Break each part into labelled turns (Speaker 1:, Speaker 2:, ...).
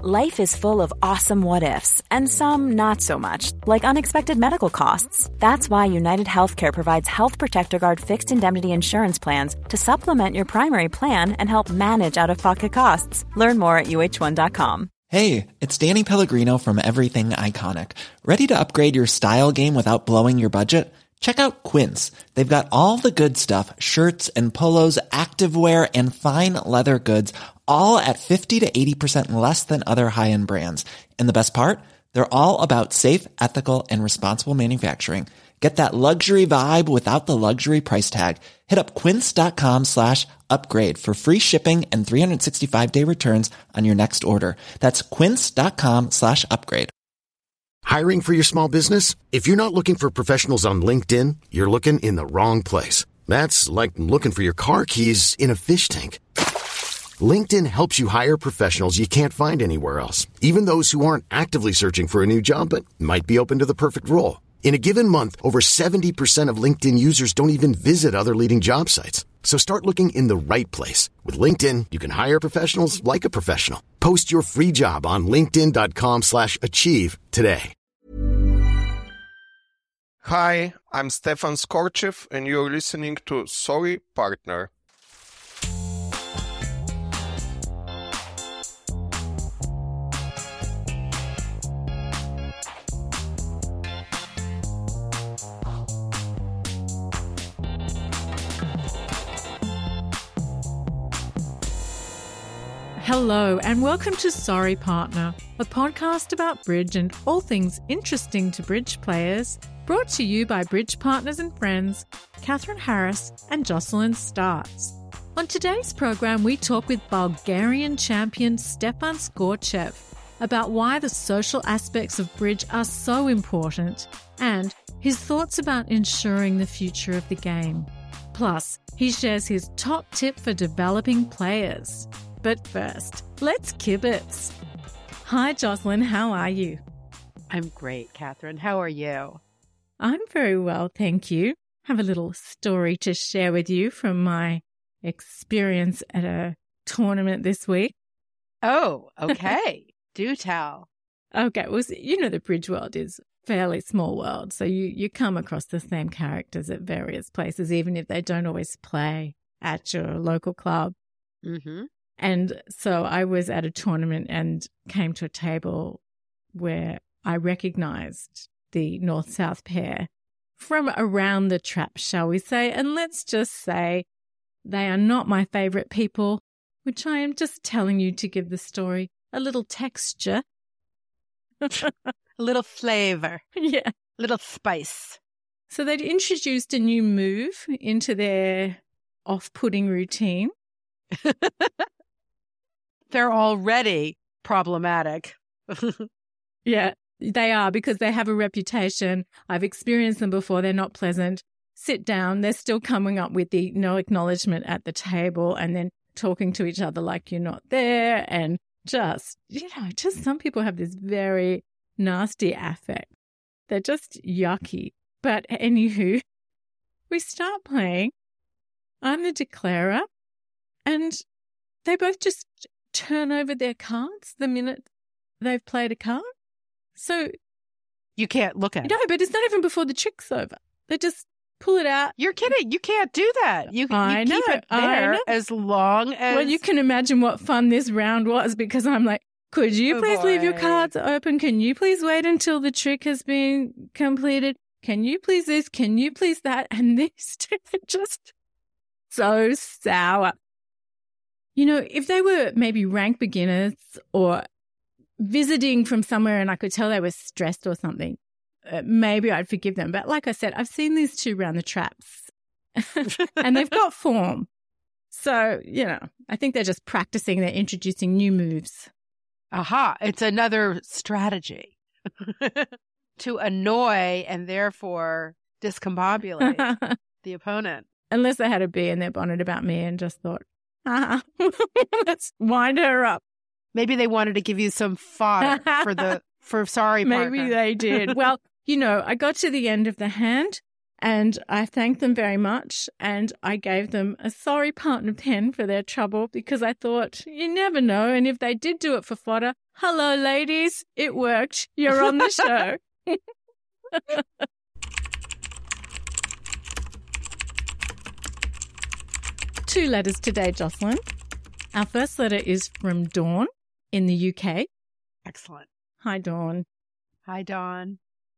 Speaker 1: Life is full of awesome what-ifs, and some not so much, like unexpected medical costs. That's why United Healthcare provides Health Protector Guard fixed indemnity insurance plans to supplement your primary plan and help manage out-of-pocket costs. Learn more at uh1.com.
Speaker 2: Hey, it's Danny Pellegrino from Everything Iconic. Ready to upgrade your style game without blowing your budget? Check out Quince. They've got all the good stuff, shirts and polos, activewear, and fine leather goods, all at 50 to 80% less than other high-end brands. And the best part? They're all about safe, ethical, and responsible manufacturing. Get that luxury vibe without the luxury price tag. Hit up quince.com/upgrade for free shipping and 365-day returns on your next order. That's quince.com/upgrade.
Speaker 3: Hiring for your small business? If you're not looking for professionals on LinkedIn, you're looking in the wrong place. That's like looking for your car keys in a fish tank. LinkedIn helps you hire professionals you can't find anywhere else, even those who aren't actively searching for a new job but might be open to the perfect role. In a given month, over 70% of LinkedIn users don't even visit other leading job sites. So start looking in the right place. With LinkedIn, you can hire professionals like a professional. Post your free job on linkedin.com/achieve today.
Speaker 4: Hi, I'm Stefan Skorchev, and you're listening to Sorry Partner.
Speaker 5: Hello and welcome to Sorry Partner, a podcast about bridge and all things interesting to bridge players, brought to you by bridge partners and friends, Catherine Harris and Jocelyn Starts. On today's program, we talk with Bulgarian champion Stepan Skorchev about why the social aspects of bridge are so important and his thoughts about ensuring the future of the game. Plus, he shares his top tip for developing players. But first, let's kibitz. Hi, Jocelyn. How are you?
Speaker 6: I'm great, Catherine. How are you?
Speaker 5: I'm very well, thank you. I have a little story to share with you from my experience at a tournament this week.
Speaker 6: Oh, okay. Do tell.
Speaker 5: Okay. Well, you know, the bridge world is a fairly small world, so you come across the same characters at various places, even if they don't always play at your local club.
Speaker 6: Mm-hmm.
Speaker 5: And so I was at a tournament and came to a table where I recognized the north-south pair from around the trap, shall we say. And let's just say they are not my favorite people, which I am just telling you to give the story a little texture.
Speaker 6: A little flavor.
Speaker 5: Yeah.
Speaker 6: A little spice.
Speaker 5: So they'd introduced a new move into their off-putting routine.
Speaker 6: They're already problematic.
Speaker 5: Yeah, they are, because they have a reputation. I've experienced them before. They're not pleasant. Sit down. They're still coming up with the no acknowledgement at the table and then talking to each other like you're not there. And just some people have this very nasty affect. They're just yucky. But anywho, we start playing. I'm the declarer, and they both just turn over their cards the minute they've played a card. So
Speaker 6: you can't look at it.
Speaker 5: No, but it's not even before the trick's over. They just pull it out.
Speaker 6: You're kidding. You can't do that. You keep it there
Speaker 5: I know.
Speaker 6: as long as...
Speaker 5: Well, you can imagine what fun this round was, because I'm like, could you please leave your cards open? Can you please wait until the trick has been completed? Can you please this? Can you please that? And these two are just so sour. You know, if they were maybe rank beginners or visiting from somewhere and I could tell they were stressed or something, maybe I'd forgive them. But like I said, I've seen these two round the traps and they've got form. So, you know, I think they're just practicing. They're introducing new moves.
Speaker 6: Aha, it's another strategy to annoy and therefore discombobulate the opponent.
Speaker 5: Unless they had a bee in their bonnet about me and just thought, let's wind her up.
Speaker 6: Maybe they wanted to give you some fodder for Sorry Partner.
Speaker 5: Maybe they did. Well, you know, I got to the end of the hand And I thanked them very much, and I gave them a Sorry Partner pen for their trouble because I thought, you never know. And if they did do it for fodder, hello, ladies, it worked. You're on the show. 2 letters today, Jocelyn. Our first letter is from Dawn in the UK.
Speaker 6: Excellent.
Speaker 5: Hi, Dawn.
Speaker 6: Hi, Dawn.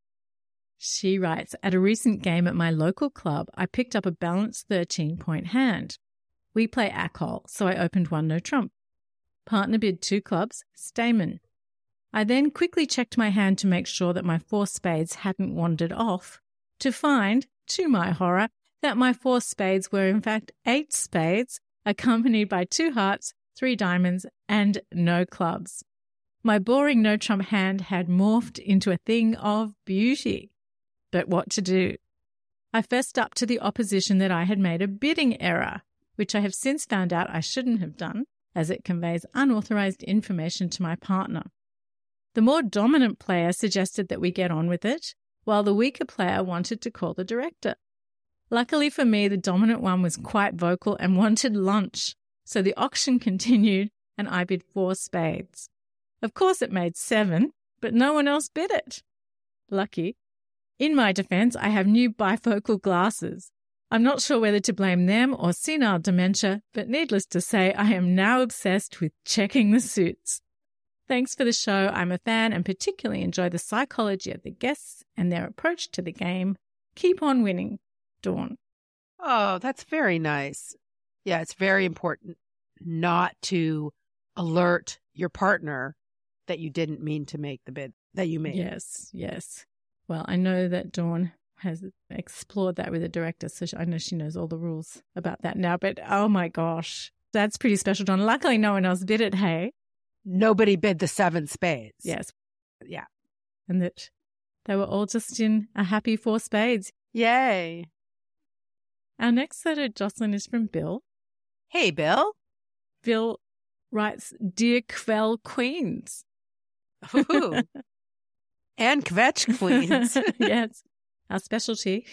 Speaker 5: She writes, at a recent game at my local club, I picked up a balanced 13-point hand. We play Acol, so I opened 1 no trump. Partner bid 2 clubs, Stayman. I then quickly checked my hand to make sure that my 4 spades hadn't wandered off, to find, to my horror, that my 4 spades were in fact 8 spades, accompanied by 2 hearts, 3 diamonds, and no clubs. My boring no trump hand had morphed into a thing of beauty. But what to do? I fessed up to the opposition that I had made a bidding error, which I have since found out I shouldn't have done, as it conveys unauthorized information to my partner. The more dominant player suggested that we get on with it, while the weaker player wanted to call the director. Luckily for me, the dominant one was quite vocal and wanted lunch, so the auction continued and I bid 4 spades. Of course it made 7, but no one else bid it. Lucky. In my defense, I have new bifocal glasses. I'm not sure whether to blame them or senile dementia, but needless to say, I am now obsessed with checking the suits. Thanks for the show. I'm a fan and particularly enjoy the psychology of the guests and their approach to the game. Keep on winning, Dawn.
Speaker 6: Oh, that's very nice. Yeah, it's very important not to alert your partner that you didn't mean to make the bid that you made.
Speaker 5: Yes, yes. Well, I know that Dawn has explored that with the director, so I know she knows all the rules about that now. But oh my gosh, that's pretty special, Dawn. Luckily, no one else bid it, hey?
Speaker 6: Nobody bid the 7 spades.
Speaker 5: Yes.
Speaker 6: Yeah.
Speaker 5: And that they were all just in a happy 4 spades.
Speaker 6: Yay.
Speaker 5: Our next letter, Jocelyn, is from Bill.
Speaker 6: Hey, Bill.
Speaker 5: Bill writes, Dear Quell Queens.
Speaker 6: Ooh. And kvetch queens.
Speaker 5: Yes, our specialty.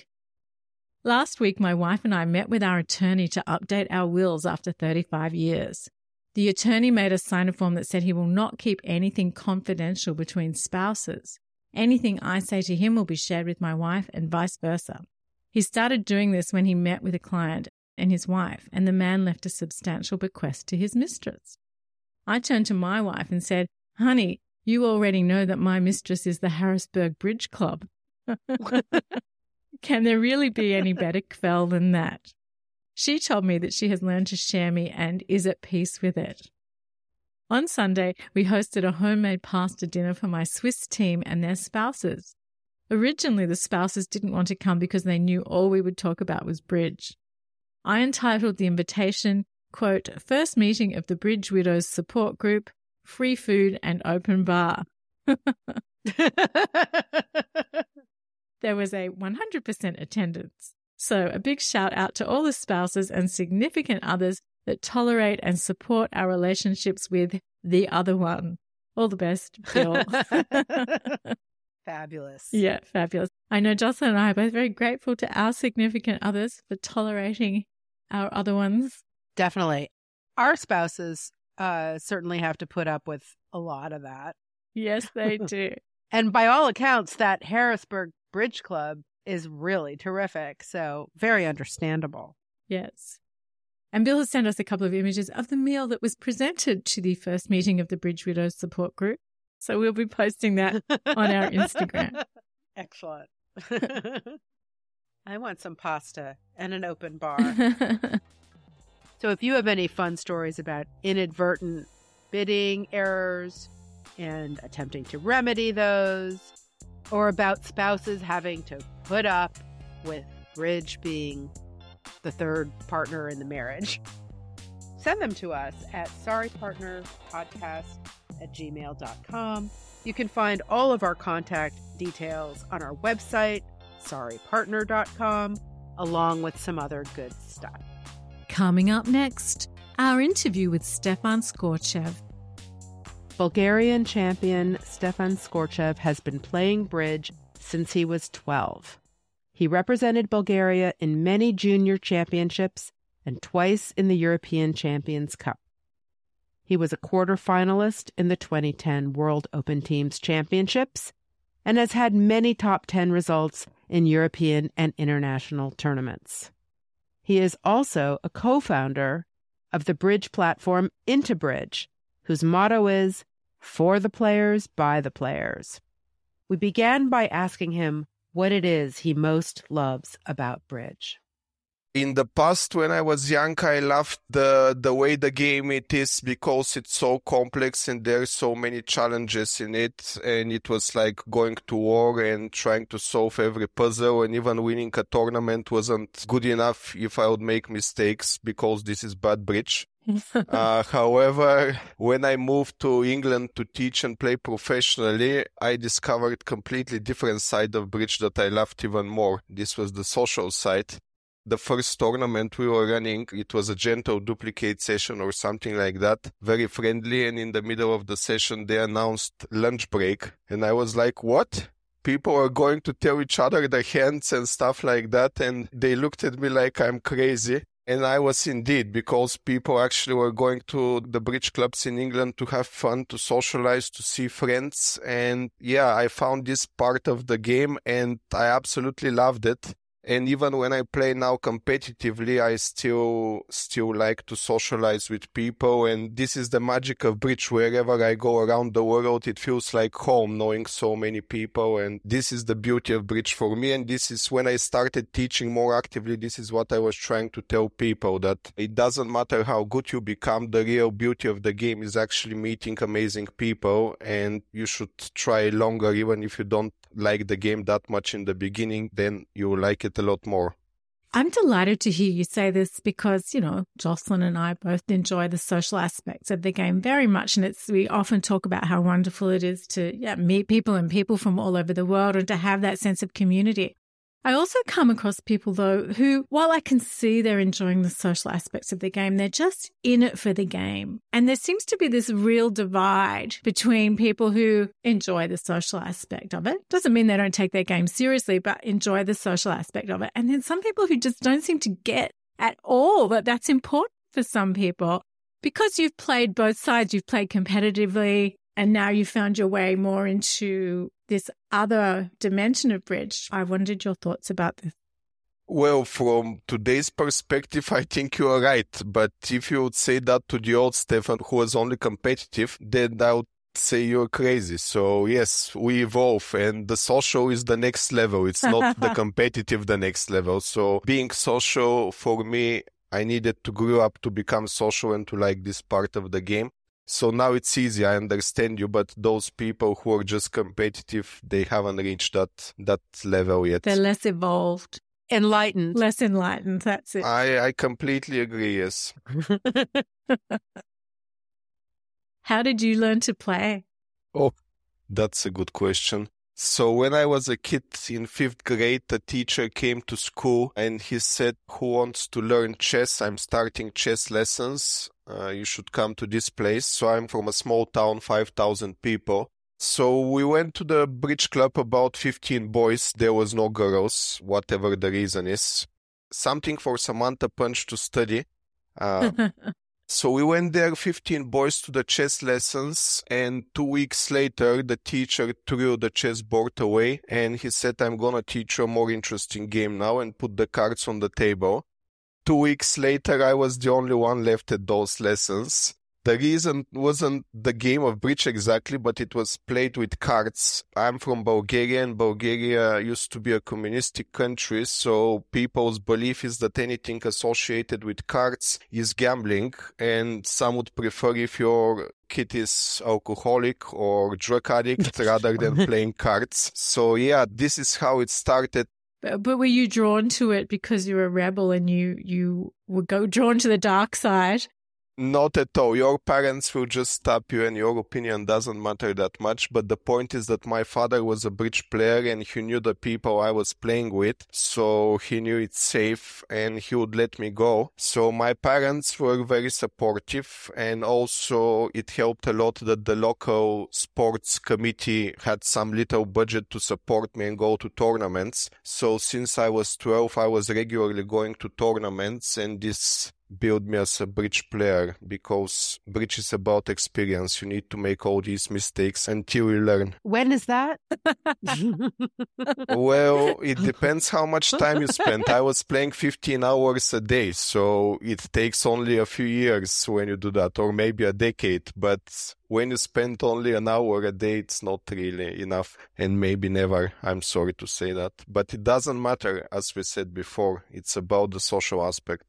Speaker 5: Last week, my wife and I met with our attorney to update our wills after 35 years. The attorney made us sign a form that said he will not keep anything confidential between spouses. Anything I say to him will be shared with my wife and vice versa. He started doing this when he met with a client and his wife, and the man left a substantial bequest to his mistress. I turned to my wife and said, Honey, you already know that my mistress is the Harrisburg Bridge Club. Can there really be any better quell than that? She told me that she has learned to share me and is at peace with it. On Sunday, we hosted a homemade pasta dinner for my Swiss team and their spouses. Originally, the spouses didn't want to come because they knew all we would talk about was bridge. I entitled the invitation, quote, First meeting of the Bridge Widows Support Group, free food and open bar. There was a 100% attendance. So a big shout out to all the spouses and significant others that tolerate and support our relationships with the other one. All the best, Bill.
Speaker 6: Fabulous.
Speaker 5: Yeah, fabulous. I know Jocelyn and I are both very grateful to our significant others for tolerating our other ones.
Speaker 6: Definitely. Our spouses certainly have to put up with a lot of that.
Speaker 5: Yes, they do.
Speaker 6: And by all accounts, that Harrisburg Bridge Club is really terrific. So very understandable.
Speaker 5: Yes. And Bill has sent us a couple of images of the meal that was presented to the first meeting of the Bridge Widows Support Group. So we'll be posting that on our Instagram.
Speaker 6: Excellent. I want some pasta and an open bar. So if you have any fun stories about inadvertent bidding errors and attempting to remedy those, or about spouses having to put up with bridge being the third partner in the marriage, send them to us at sorrypartnerpodcast@gmail.com. You can find all of our contact details on our website, sorrypartner.com, along with some other good stuff.
Speaker 5: Coming up next, our interview with Stefan Skorchev.
Speaker 6: Bulgarian champion Stefan Skorchev has been playing bridge since he was 12. He represented Bulgaria in many junior championships and twice in the European Champions Cup. He was a quarterfinalist in the 2010 World Open Teams Championships and has had many top 10 results in European and international tournaments. He is also a co-founder of the bridge platform Into Bridge, whose motto is, "For the players, by the players." We began by asking him what it is he most loves about bridge.
Speaker 4: In the past, when I was young, I loved the way the game it is because it's so complex and there's so many challenges in it. And it was like going to war and trying to solve every puzzle, and even winning a tournament wasn't good enough if I would make mistakes because this is bad bridge. However, when I moved to England to teach and play professionally, I discovered completely different side of bridge that I loved even more. This was the social side. The first tournament we were running, it was a gentle duplicate session or something like that, very friendly, and in the middle of the session they announced lunch break, and I was like, what? People are going to tell each other their hands and stuff like that, and they looked at me like I'm crazy. And I was indeed, because people actually were going to the bridge clubs in England to have fun, to socialize, to see friends. And yeah, I found this part of the game and I absolutely loved it. And even when I play now competitively, I still like to socialize with people. And this is the magic of bridge. Wherever I go around the world, it feels like home, knowing so many people. And this is the beauty of bridge for me. And this is when I started teaching more actively. This is what I was trying to tell people, that it doesn't matter how good you become. The real beauty of the game is actually meeting amazing people. And you should try longer, even if you don't like the game that much in the beginning, then you will like it a lot more.
Speaker 5: I'm delighted to hear you say this because, Jocelyn and I both enjoy the social aspects of the game very much. And we often talk about how wonderful it is to meet people and people from all over the world and to have that sense of community. I also come across people, though, who, while I can see they're enjoying the social aspects of the game, they're just in it for the game. And there seems to be this real divide between people who enjoy the social aspect of it. Doesn't mean they don't take their game seriously, but enjoy the social aspect of it. And then some people who just don't seem to get at all that that's important for some people. Because you've played both sides, you've played competitively, and now you found your way more into this other dimension of bridge. I wondered your thoughts about this.
Speaker 4: Well, from today's perspective, I think you are right. But if you would say that to the old Stefan, who was only competitive, then I would say you're crazy. So yes, we evolve, and the social is the next level. It's not the competitive, the next level. So being social, for me, I needed to grow up to become social and to like this part of the game. So now it's easy, I understand you, but those people who are just competitive, they haven't reached that level yet.
Speaker 5: They're less evolved.
Speaker 6: Enlightened.
Speaker 5: Less enlightened, that's it.
Speaker 4: I completely agree, yes.
Speaker 5: How did you learn to play?
Speaker 4: Oh, that's a good question. So when I was a kid in 5th grade, a teacher came to school and he said, who wants to learn chess? I'm starting chess lessons. You should come to this place. So I'm from a small town, 5,000 people. So we went to the bridge club, about 15 boys. There was no girls, whatever the reason is. Something for Samantha Punch to study. So we went there, 15 boys, to the chess lessons, and 2 weeks later, the teacher threw the chessboard away, and he said, I'm gonna teach you a more interesting game now, and put the cards on the table. 2 weeks later, I was the only one left at those lessons. The reason wasn't the game of bridge exactly, but it was played with cards. I'm from Bulgaria, and Bulgaria used to be a communistic country, so people's belief is that anything associated with cards is gambling, and some would prefer if your kid is alcoholic or drug addict rather than playing cards. So yeah, this is how it started.
Speaker 5: But were you drawn to it because you were a rebel and you would go drawn to the dark side?
Speaker 4: Not at all. Your parents will just stop you and your opinion doesn't matter that much. But the point is that my father was a bridge player and he knew the people I was playing with. So he knew it's safe and he would let me go. So my parents were very supportive, and also it helped a lot that the local sports committee had some little budget to support me and go to tournaments. So since I was 12, I was regularly going to tournaments, and this build me as a bridge player, because bridge is about experience. You need to make all these mistakes until you learn.
Speaker 6: When is that?
Speaker 4: Well, it depends how much time you spend. I was playing 15 hours a day, so it takes only a few years when you do that, or maybe a decade. But when you spend only an hour a day, it's not really enough, and maybe never. I'm sorry to say that. But it doesn't matter, as we said before. It's about the social aspect.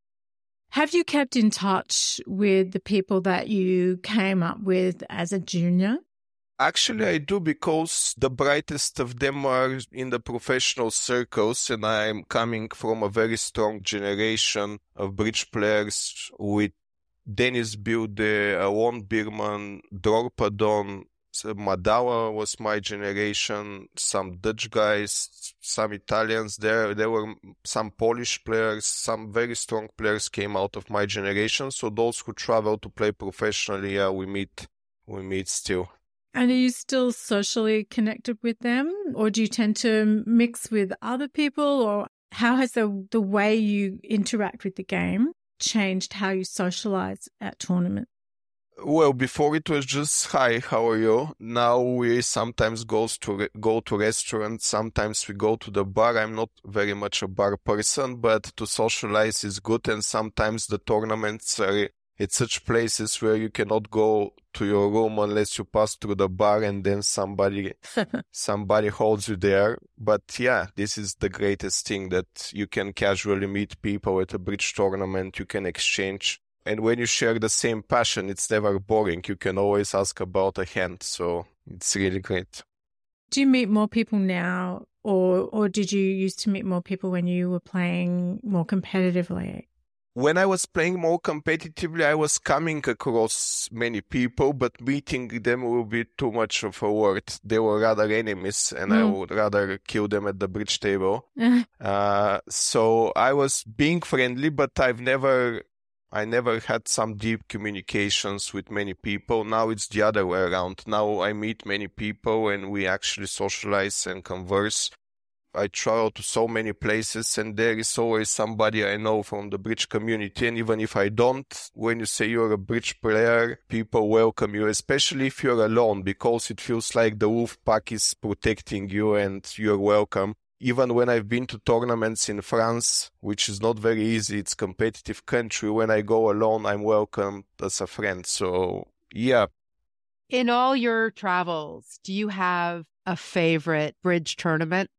Speaker 5: Have you kept in touch with the people that you came up with as a junior?
Speaker 4: Actually, I do, because the brightest of them are in the professional circles, and I'm coming from a very strong generation of bridge players with Dennis Bilde, Alon Bierman, Dror Padon. Madawa was my generation, some Dutch guys, some Italians there. There were some Polish players, some very strong players came out of my generation. So those who travel to play professionally, yeah, we meet still.
Speaker 5: And are you still socially connected with them, or do you tend to mix with other people, or how has the way you interact with the game changed how you socialize at tournaments?
Speaker 4: Well, before it was just, hi, how are you? Now we sometimes go to restaurants, sometimes we go to the bar. I'm not very much a bar person, but to socialize is good. And sometimes the tournaments are at such places where you cannot go to your room unless you pass through the bar, and then somebody holds you there. But yeah, this is the greatest thing, that you can casually meet people at a bridge tournament. You can exchange. And when you share the same passion, it's never boring. You can always ask about a hand. So it's really great.
Speaker 5: Do you meet more people now, or did you used to meet more people when you were playing more competitively?
Speaker 4: When I was playing more competitively, I was coming across many people, but meeting them would be too much of a word. They were rather enemies, and I would rather kill them at the bridge table. So I was being friendly, but I never had some deep communications with many people. Now it's the other way around. Now I meet many people and we actually socialize and converse. I travel to so many places, and there is always somebody I know from the bridge community. And even if I don't, when you say you're a bridge player, people welcome you, especially if you're alone, because it feels like the wolf pack is protecting you and you're welcome. Even when I've been to tournaments in France, which is not very easy, it's a competitive country, when I go alone, I'm welcomed as a friend. So, yeah.
Speaker 6: In all your travels, do you have a favorite bridge tournament?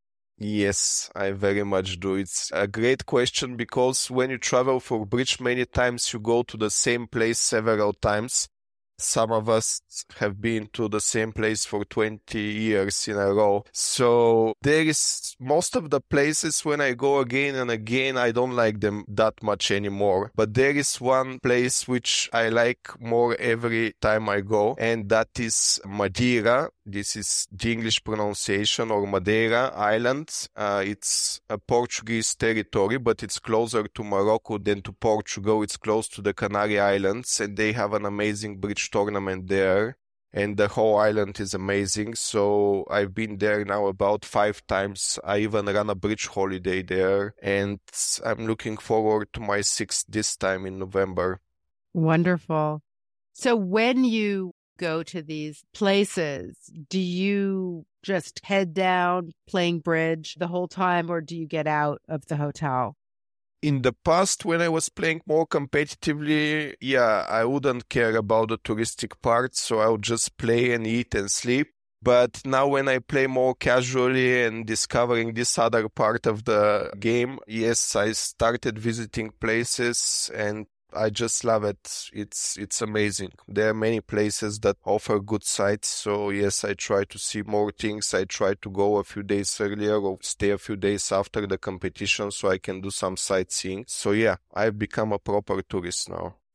Speaker 4: Yes, I very much do. It's a great question, because when you travel for bridge, many times you go to the same place several times. Some of us have been to the same place for 20 years in a row. So there is most of the places when I go again and again, I don't like them that much anymore. But there is one place which I like more every time I go, and that is Madeira. This is the English pronunciation, or Madeira Island. It's a Portuguese territory, but it's closer to Morocco than to Portugal. It's close to the Canary Islands, and they have an amazing bridge tournament there, and the whole island is amazing. So I've been there now about 5 times. I even ran a bridge holiday there, and I'm looking forward to my 6th this time in November.
Speaker 6: Wonderful. So when you go to these places, do you just head down playing bridge the whole time, or do you get out of the hotel?
Speaker 4: In the past, when I was playing more competitively, yeah, I wouldn't care about the touristic part, so I would just play and eat and sleep. But now when I play more casually and discovering this other part of the game, yes, I started visiting places and I just love it. It's amazing. There are many places that offer good sites. So yes, I try to see more things. I try to go a few days earlier or stay a few days after the competition so I can do some sightseeing. So yeah, I've become a proper tourist now.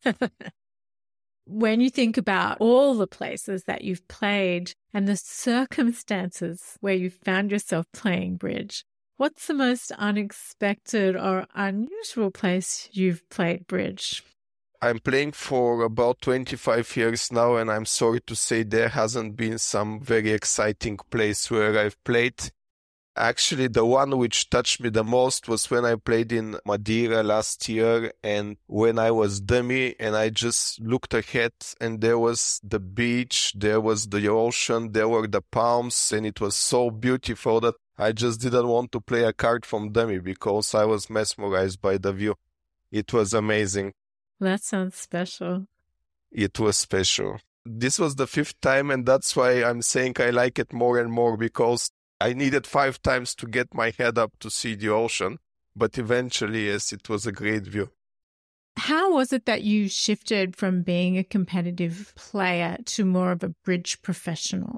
Speaker 5: When you think about all the places that you've played and the circumstances where you found yourself playing bridge, what's the most unexpected or unusual place you've played bridge?
Speaker 4: I'm playing for about 25 years now, and I'm sorry to say there hasn't been some very exciting place where I've played. Actually, the one which touched me the most was when I played in Madeira last year, and when I was dummy and I just looked ahead and there was the beach, there was the ocean, there were the palms, and it was so beautiful that I just didn't want to play a card from dummy because I was mesmerized by the view. It was amazing.
Speaker 5: That sounds special.
Speaker 4: It was special. This was the 5th time, and that's why I'm saying I like it more and more, because I needed 5 times to get my head up to see the ocean. But eventually, yes, it was a great view.
Speaker 5: How was it that you shifted from being a competitive player to more of a bridge professional?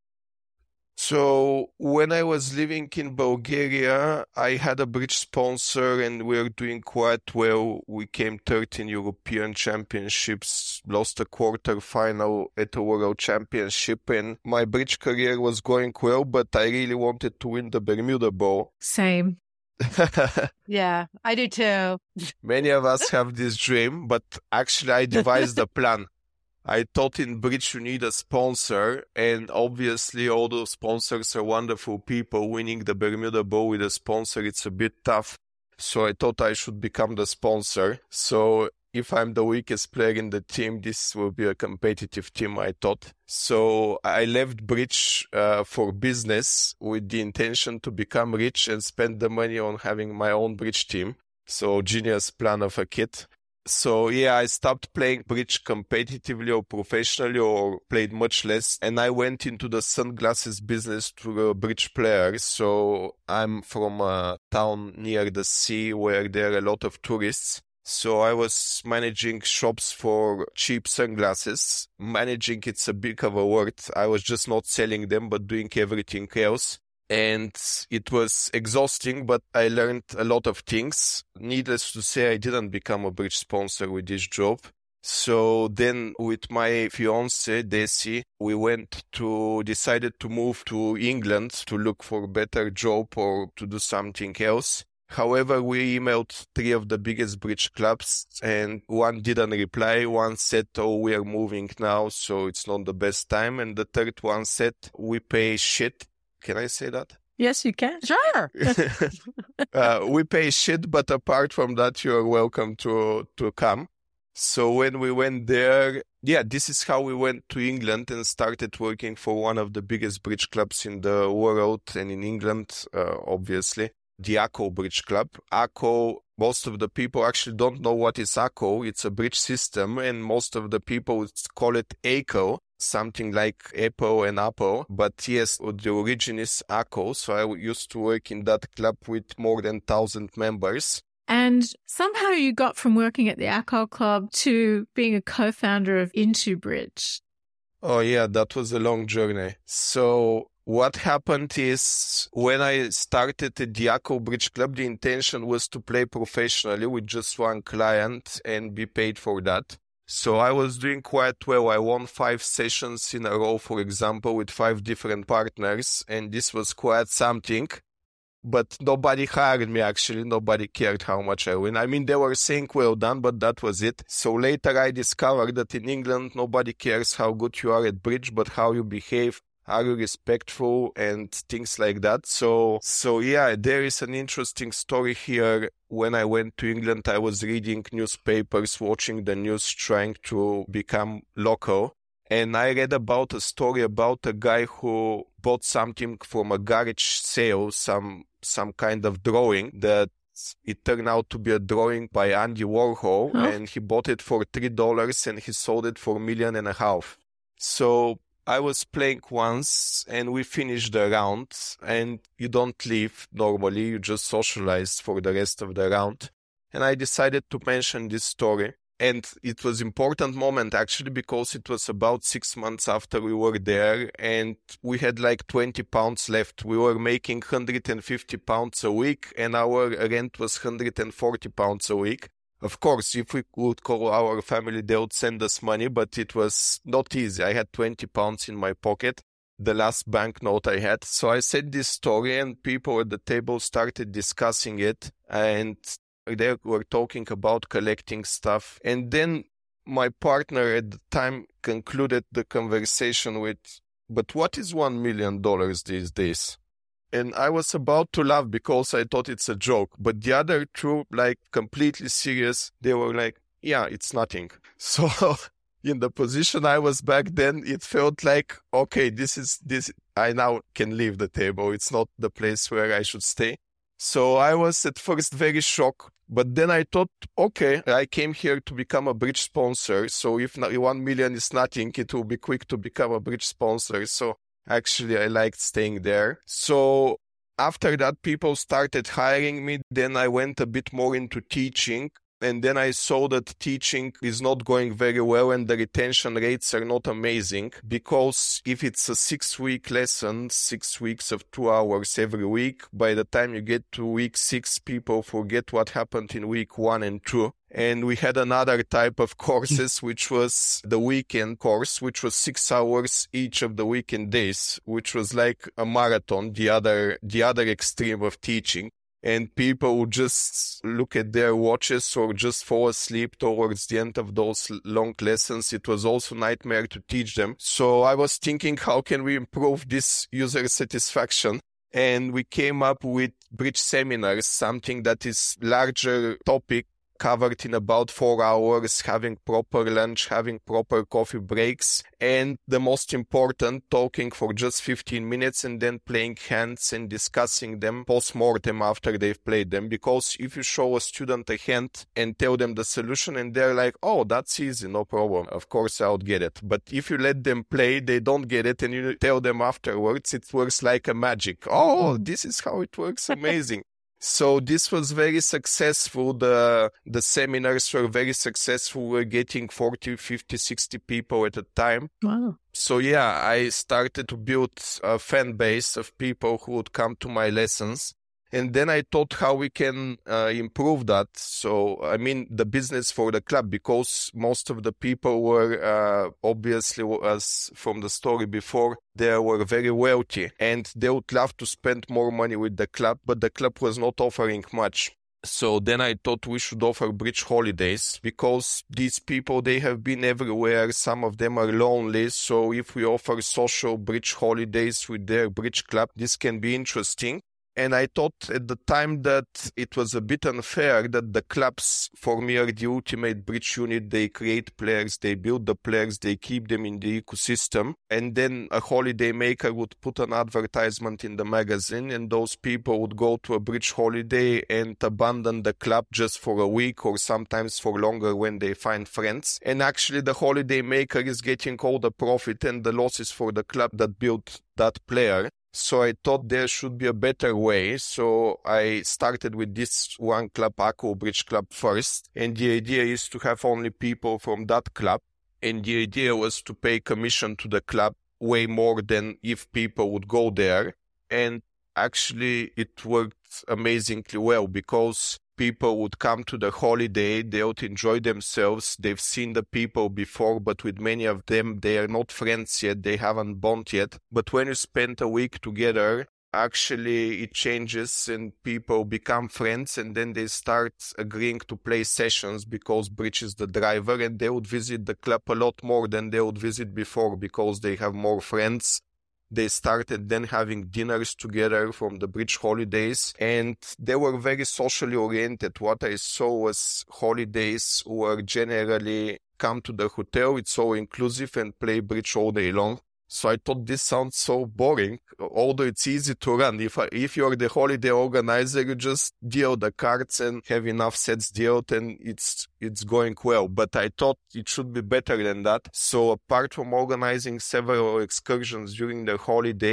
Speaker 4: So when I was living in Bulgaria, I had a bridge sponsor and we were doing quite well. We came third in European Championships, lost a quarter-final at the World Championship, and my bridge career was going well, but I really wanted to win the Bermuda Bowl.
Speaker 5: Same.
Speaker 6: Yeah, I do too.
Speaker 4: Many of us have this dream, but actually I devised a plan. I thought in bridge you need a sponsor, and obviously all those sponsors are wonderful people. Winning the Bermuda Bowl with a sponsor, it's a bit tough. So I thought I should become the sponsor. So if I'm the weakest player in the team, this will be a competitive team, I thought. So I left bridge for business with the intention to become rich and spend the money on having my own bridge team. So genius plan of a kid. So yeah, I stopped playing bridge competitively or professionally, or played much less. And I went into the sunglasses business to a bridge player. So I'm from a town near the sea where there are a lot of tourists. So I was managing shops for cheap sunglasses. Managing, it's a bit of a word. I was just not selling them, but doing everything else. And it was exhausting, but I learned a lot of things. Needless to say, I didn't become a bridge sponsor with this job. So then with my fiancée, Desi, we decided to move to England to look for a better job or to do something else. However, we emailed 3 of the biggest bridge clubs, and one didn't reply. One said, "Oh, we are moving now, so it's not the best time." And the third one said, "We pay shit." Can I say that?
Speaker 5: Yes, you can.
Speaker 6: Sure.
Speaker 4: We pay shit, but apart from that, you are welcome to come. So when we went there, this is how we went to England and started working for one of the biggest bridge clubs in the world and in England, obviously, the ACO Bridge Club. ACO, most of the people actually don't know what is ACO. It's a bridge system, and most of the people call it ACO. Something like Apple and Apple, but yes, the origin is ACO. So I used to work in that club with more than 1,000 members.
Speaker 5: And somehow you got from working at the ACO Club to being a co-founder of Into Bridge.
Speaker 4: Oh yeah, that was a long journey. So what happened is, when I started at the ACO Bridge Club, the intention was to play professionally with just one client and be paid for that. So I was doing quite well. I won 5 sessions in a row, for example, with 5 different partners, and this was quite something. But nobody hired me, actually. Nobody cared how much I win. I mean, they were saying well done, but that was it. So later I discovered that in England, nobody cares how good you are at bridge, but how you behave. Are you respectful and things like that? So yeah, there is an interesting story here. When I went to England, I was reading newspapers, watching the news, trying to become local. And I read about a story about a guy who bought something from a garage sale, some kind of drawing that it turned out to be a drawing by Andy Warhol. And he bought it for $3 and he sold it for $1.5 million. So I was playing once and we finished the round, and you don't leave normally, you just socialize for the rest of the round. And I decided to mention this story. And it was an important moment actually, because it was about 6 months after we were there and we had like 20 pounds left. We were making 150 pounds a week and our rent was 140 pounds a week. Of course, if we would call our family, they would send us money, but it was not easy. I had 20 pounds in my pocket, the last banknote I had. So I said this story and people at the table started discussing it and they were talking about collecting stuff. And then my partner at the time concluded the conversation with, but what is $1 million these days? And I was about to laugh because I thought it's a joke. But the other two, like completely serious, they were like, yeah, it's nothing. So in the position I was back then, it felt like, okay, this. I now can leave the table. It's not the place where I should stay. So I was at first very shocked. But then I thought, okay, I came here to become a bridge sponsor. So if 1 million is nothing, it will be quick to become a bridge sponsor. So actually, I liked staying there. So after that, people started hiring me. Then I went a bit more into teaching. And then I saw that teaching is not going very well and the retention rates are not amazing because if it's a 6-week lesson, 6 weeks of 2 hours every week, by the time you get to week 6, people forget what happened in week 1 and 2. And we had another type of courses, which was the weekend course, which was 6 hours each of the weekend days, which was like a marathon, the other extreme of teaching. And people would just look at their watches or just fall asleep towards the end of those long lessons. It was also a nightmare to teach them. So I was thinking, how can we improve this user satisfaction? And we came up with bridge seminars, something that is larger topic, covered in about 4 hours, having proper lunch, having proper coffee breaks, and the most important, talking for just 15 minutes and then playing hands and discussing them post-mortem after they've played them. Because if you show a student a hand and tell them the solution and they're like, oh, that's easy, no problem, of course I would get it. But if you let them play, they don't get it and you tell them afterwards, it works like a magic. Oh, this is how it works, amazing. So this was very successful. The seminars were very successful. We were getting 40, 50, 60 people at a time.
Speaker 5: Wow.
Speaker 4: So yeah, I started to build a fan base of people who would come to my lessons. And then I thought how we can improve that. So, I mean, the business for the club, because most of the people were obviously, as from the story before, they were very wealthy and they would love to spend more money with the club, but the club was not offering much. So then I thought we should offer bridge holidays because these people, they have been everywhere. Some of them are lonely. So if we offer social bridge holidays with their bridge club, this can be interesting. And I thought at the time that it was a bit unfair that the clubs, for me, are the ultimate bridge unit. They create players, they build the players, they keep them in the ecosystem. And then a holiday maker would put an advertisement in the magazine and those people would go to a bridge holiday and abandon the club just for a week or sometimes for longer when they find friends. And actually the holiday maker is getting all the profit and the losses for the club that built that player. So I thought there should be a better way. So I started with this one club, Akko Bridge Club, first. And the idea is to have only people from that club. And the idea was to pay commission to the club way more than if people would go there. And actually it worked amazingly well because people would come to the holiday, they would enjoy themselves, they've seen the people before, but with many of them, they are not friends yet, they haven't bonded yet. But when you spend a week together, actually it changes and people become friends and then they start agreeing to play sessions because bridge is the driver and they would visit the club a lot more than they would visit before because they have more friends. They started then having dinners together from the bridge holidays and they were very socially oriented. What I saw was holidays were generally come to the hotel, it's all inclusive and play bridge all day long. So I thought this sounds so boring, although it's easy to run. If you're the holiday organizer, you just deal the cards and have enough sets dealt and it's going well. But I thought it should be better than that. So apart from organizing several excursions during the holiday,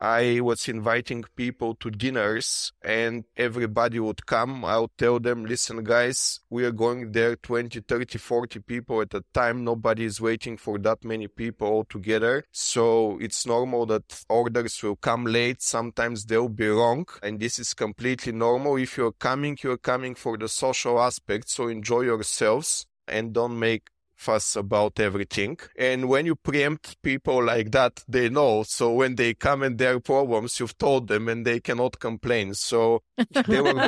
Speaker 4: I was inviting people to dinners and everybody would come. I would tell them, listen, guys, we are going there 20, 30, 40 people at a time. Nobody is waiting for that many people all together. So it's normal that orders will come late. Sometimes they'll be wrong. And this is completely normal. If you're coming for the social aspect. So enjoy yourselves and don't make fuss about everything. And when you preempt people like that, they know. So when they come and there are problems, you've told them and they cannot complain. So they were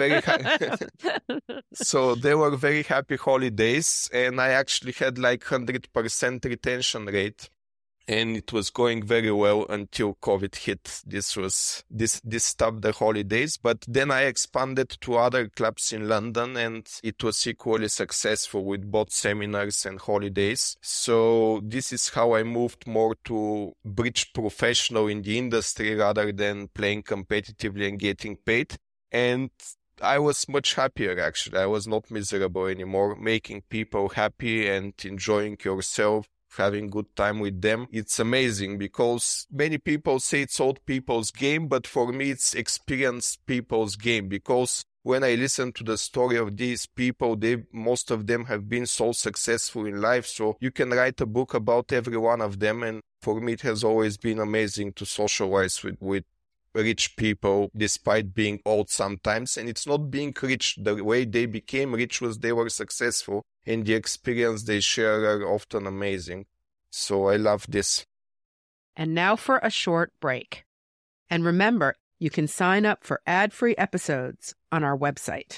Speaker 4: very happy holidays. And I actually had like 100% retention rate. And it was going very well until COVID hit. This stopped the holidays. But then I expanded to other clubs in London and it was equally successful with both seminars and holidays. So this is how I moved more to bridge professional in the industry rather than playing competitively and getting paid. And I was much happier, actually. I was not miserable anymore. Making people happy and enjoying yourself, having good time with them. It's amazing because many people say it's old people's game, but for me, it's experienced people's game because when I listen to the story of these people, most of them have been so successful in life. So you can write a book about every one of them. And for me, it has always been amazing to socialize with rich people, despite being old sometimes. And it's not being rich. The way they became rich was they were successful. And the experience they share are often amazing. So I love this.
Speaker 6: And now for a short break. And remember, you can sign up for ad-free episodes on our website.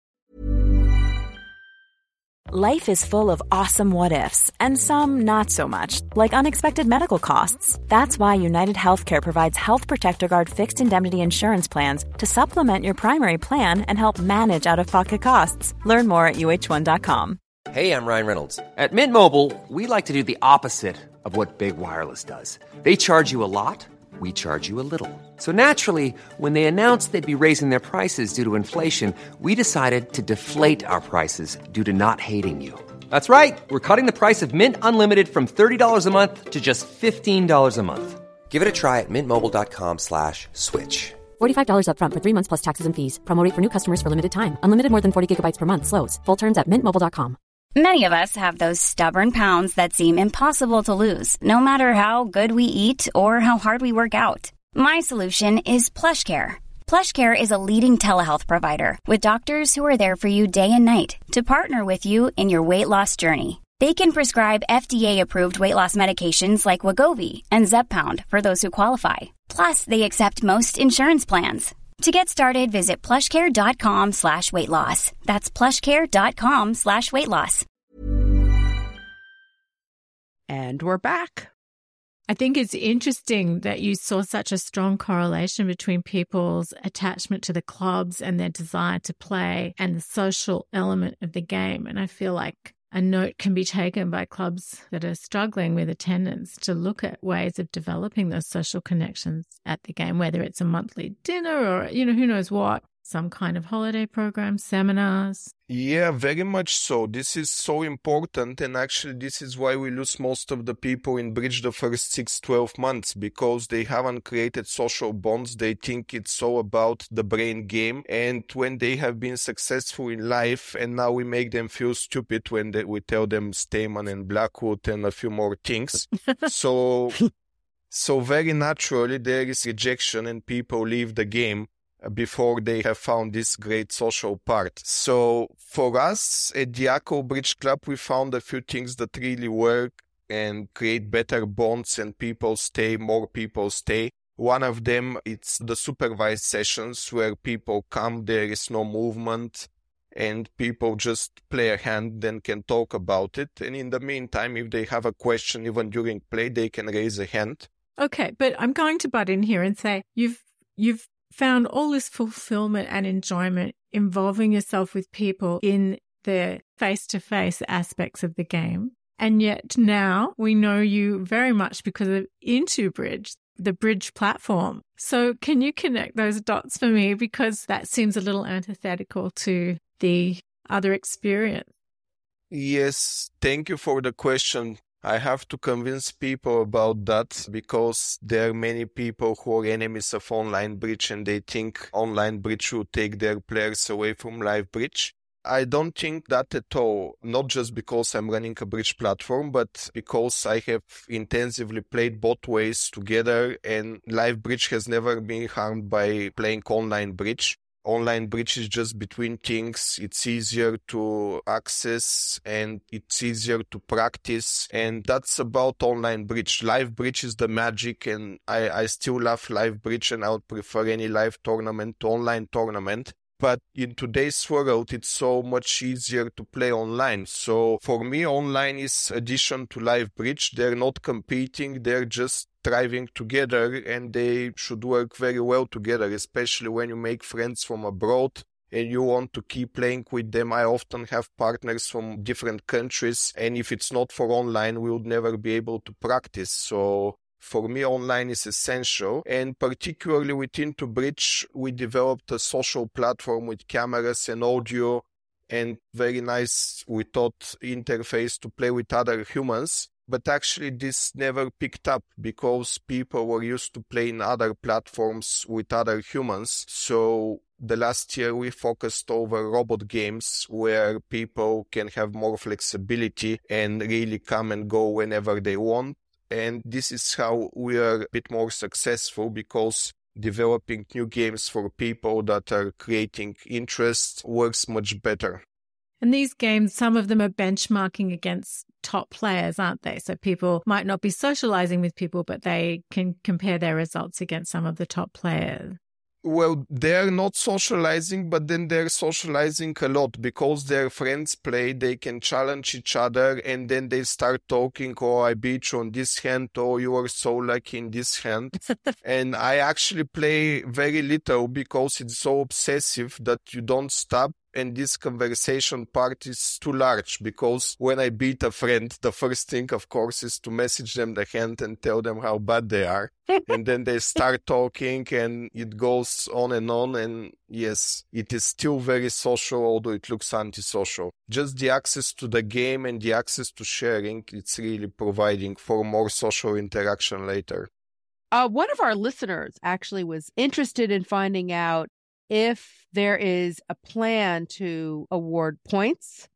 Speaker 1: Life is full of awesome what-ifs, and some not so much, like unexpected medical costs. That's why United Healthcare provides Health Protector Guard fixed indemnity insurance plans to supplement your primary plan and help manage out-of-pocket costs. Learn more at UH1.com.
Speaker 7: Hey, I'm Ryan Reynolds. At Mint Mobile, we like to do the opposite of what Big Wireless does. They charge you a lot, we charge you a little. So naturally, when they announced they'd be raising their prices due to inflation, we decided to deflate our prices due to not hating you. That's right. We're cutting the price of Mint Unlimited from $30 a month to just $15 a month. Give it a try at mintmobile.com/switch.
Speaker 8: $45 up front for 3 months plus taxes and fees. Promo rate for new customers for limited time. Unlimited more than 40 gigabytes per month. Slows full terms at mintmobile.com.
Speaker 9: Many of us have those stubborn pounds that seem impossible to lose, no matter how good we eat or how hard we work out. My solution is PlushCare. PlushCare is a leading telehealth provider with doctors who are there for you day and night to partner with you in your weight loss journey. They can prescribe FDA-approved weight loss medications like Wegovy and Zepbound for those who qualify. Plus, they accept most insurance plans. To get started, visit plushcare.com/weightloss. That's plushcare.com/weightloss.
Speaker 6: And we're back.
Speaker 5: I think it's interesting that you saw such a strong correlation between people's attachment to the clubs and their desire to play and the social element of the game. And I feel like a note can be taken by clubs that are struggling with attendance to look at ways of developing those social connections at the game, whether it's a monthly dinner or, who knows what, some kind of holiday program, seminars.
Speaker 4: Yeah, very much so. This is so important. And actually, this is why we lose most of the people in bridge the first 6-12 months, because they haven't created social bonds. They think it's so about the brain game. And when they have been successful in life, and now we make them feel stupid when we tell them Stayman and Blackwood and a few more things. So very naturally, there is rejection and people leave the game before they have found this great social part. So for us at the Akko Bridge Club, we found a few things that really work and create better bonds and more people stay. One of them, it's the supervised sessions where people come, there is no movement, and people just play a hand and can talk about it. And in the meantime, if they have a question, even during play, they can raise a hand.
Speaker 5: Okay, but I'm going to butt in here and say you've found all this fulfillment and enjoyment involving yourself with people in the face-to-face aspects of the game. And yet now we know you very much because of Into Bridge, the Bridge platform. So can you connect those dots for me? Because that seems a little antithetical to the other experience.
Speaker 4: Yes, thank you for the question. I have to convince people about that because there are many people who are enemies of online bridge and they think online bridge will take their players away from live bridge. I don't think that at all, not just because I'm running a bridge platform, but because I have intensively played both ways together and live bridge has never been harmed by playing online bridge. Online bridge is just between things. It's easier to access and it's easier to practice. And that's about online bridge. Live bridge is the magic and I still love live bridge and I would prefer any live tournament to online tournament. But in today's world, it's so much easier to play online. So for me, online is addition to live bridge. They're not competing. They're just thriving together and they should work very well together, especially when you make friends from abroad and you want to keep playing with them. I often have partners from different countries. And if it's not for online, we would never be able to practice. So for me, online is essential, and particularly with Into Bridge, we developed a social platform with cameras and audio and very nice, we thought, interface to play with other humans. But actually this never picked up because people were used to playing other platforms with other humans. So the last year we focused over robot games where people can have more flexibility and really come and go whenever they want. And this is how we are a bit more successful because developing new games for people that are creating interest works much better.
Speaker 5: And these games, some of them are benchmarking against top players, aren't they? So people might not be socializing with people, but they can compare their results against some of the top players.
Speaker 4: Well, they're not socializing, but then they're socializing a lot because their friends play, they can challenge each other and then they start talking, oh, I beat you on this hand, oh, you are so lucky in this hand. And I actually play very little because it's so obsessive that you don't stop. And this conversation part is too large because when I beat a friend, the first thing, of course, is to message them the hand and tell them how bad they are. And then they start talking and it goes on. And yes, it is still very social, although it looks antisocial. Just the access to the game and the access to sharing, it's really providing for more social interaction later.
Speaker 6: One of our listeners actually was interested in finding out if there is a plan to award points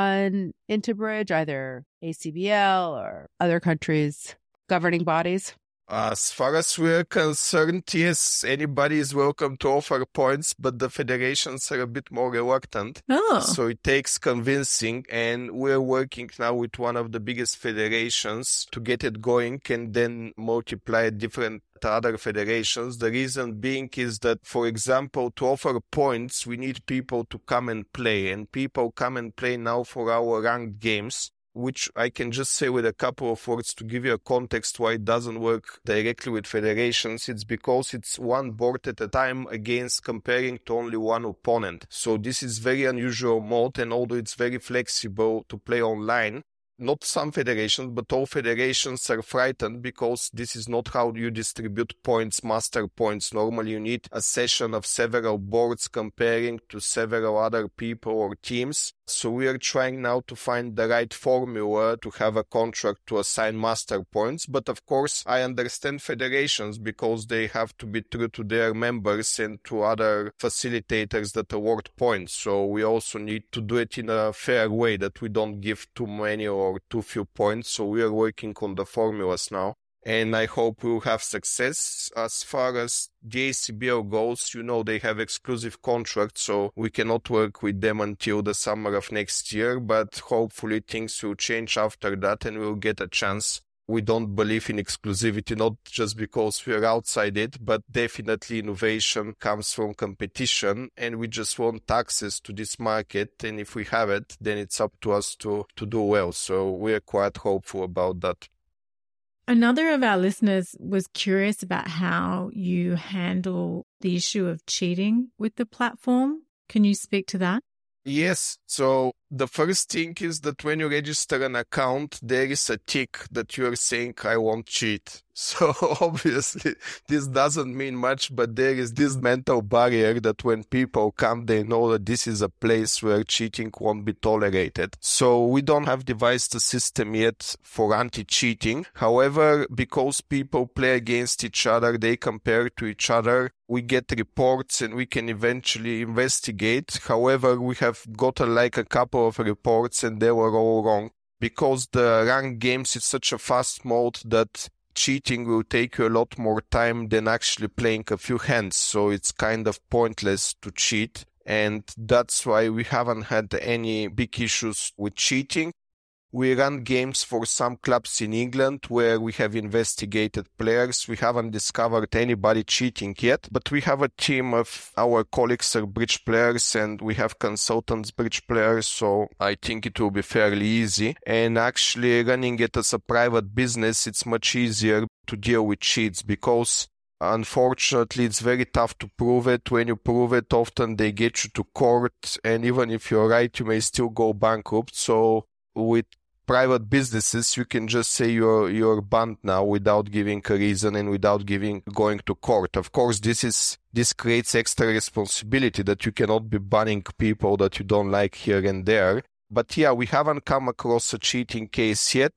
Speaker 6: on Into Bridge, either ACBL or other countries' governing bodies.
Speaker 4: As far as we're concerned, yes, anybody is welcome to offer points, but the federations are a bit more reluctant.
Speaker 5: Oh.
Speaker 4: So it takes convincing, and we're working now with one of the biggest federations to get it going and then multiply different other federations. The reason being is that, for example, to offer points, we need people to come and play, and people come and play now for our ranked games, which I can just say with a couple of words to give you a context why it doesn't work directly with federations. It's because it's one board at a time against comparing to only one opponent. So this is very unusual mode, and although it's very flexible to play online, not some federations, but all federations are frightened because this is not how you distribute points, master points. Normally you need a session of several boards comparing to several other people or teams. So we are trying now to find the right formula to have a contract to assign master points. But of course, I understand federations because they have to be true to their members and to other facilitators that award points. So we also need to do it in a fair way, that we don't give too many or too few points. So we are working on the formulas now. And I hope we'll have success. As far as the ACBL goes, you know, they have exclusive contracts, so we cannot work with them until the summer of next year. But hopefully things will change after that and we'll get a chance. We don't believe in exclusivity, not just because we're outside it, but definitely innovation comes from competition, and we just want access to this market. And if we have it, then it's up to us to do well. So we're quite hopeful about that.
Speaker 5: Another of our listeners was curious about how you handle the issue of cheating with the platform. Can you speak to that?
Speaker 4: Yes. So The first thing is that when you register an account, there is a tick that you are saying, I won't cheat. So obviously this doesn't mean much, but there is this mental barrier that when people come, they know that this is a place where cheating won't be tolerated. So we don't have devised a system yet for anti-cheating. However, because people play against each other, they compare to each other, we get reports and we can eventually investigate. However, we have gotten like a couple of reports and they were all wrong. Because the ranked games is such a fast mode that cheating will take you a lot more time than actually playing a few hands. So it's kind of pointless to cheat. And that's why we haven't had any big issues with cheating. We run games for some clubs in England where we have investigated players. We haven't discovered anybody cheating yet, but we have a team of our colleagues are bridge players and we have consultants bridge players, so I think it will be fairly easy. And actually running it as a private business, it's much easier to deal with cheats because unfortunately, it's very tough to prove it. When you prove it, often they get you to court, and even if you're right, you may still go bankrupt. So with private businesses, you can just say you're banned now without giving a reason and without going to court. Of course, this creates extra responsibility that you cannot be banning people that you don't like here and there. But yeah, we haven't come across a cheating case yet,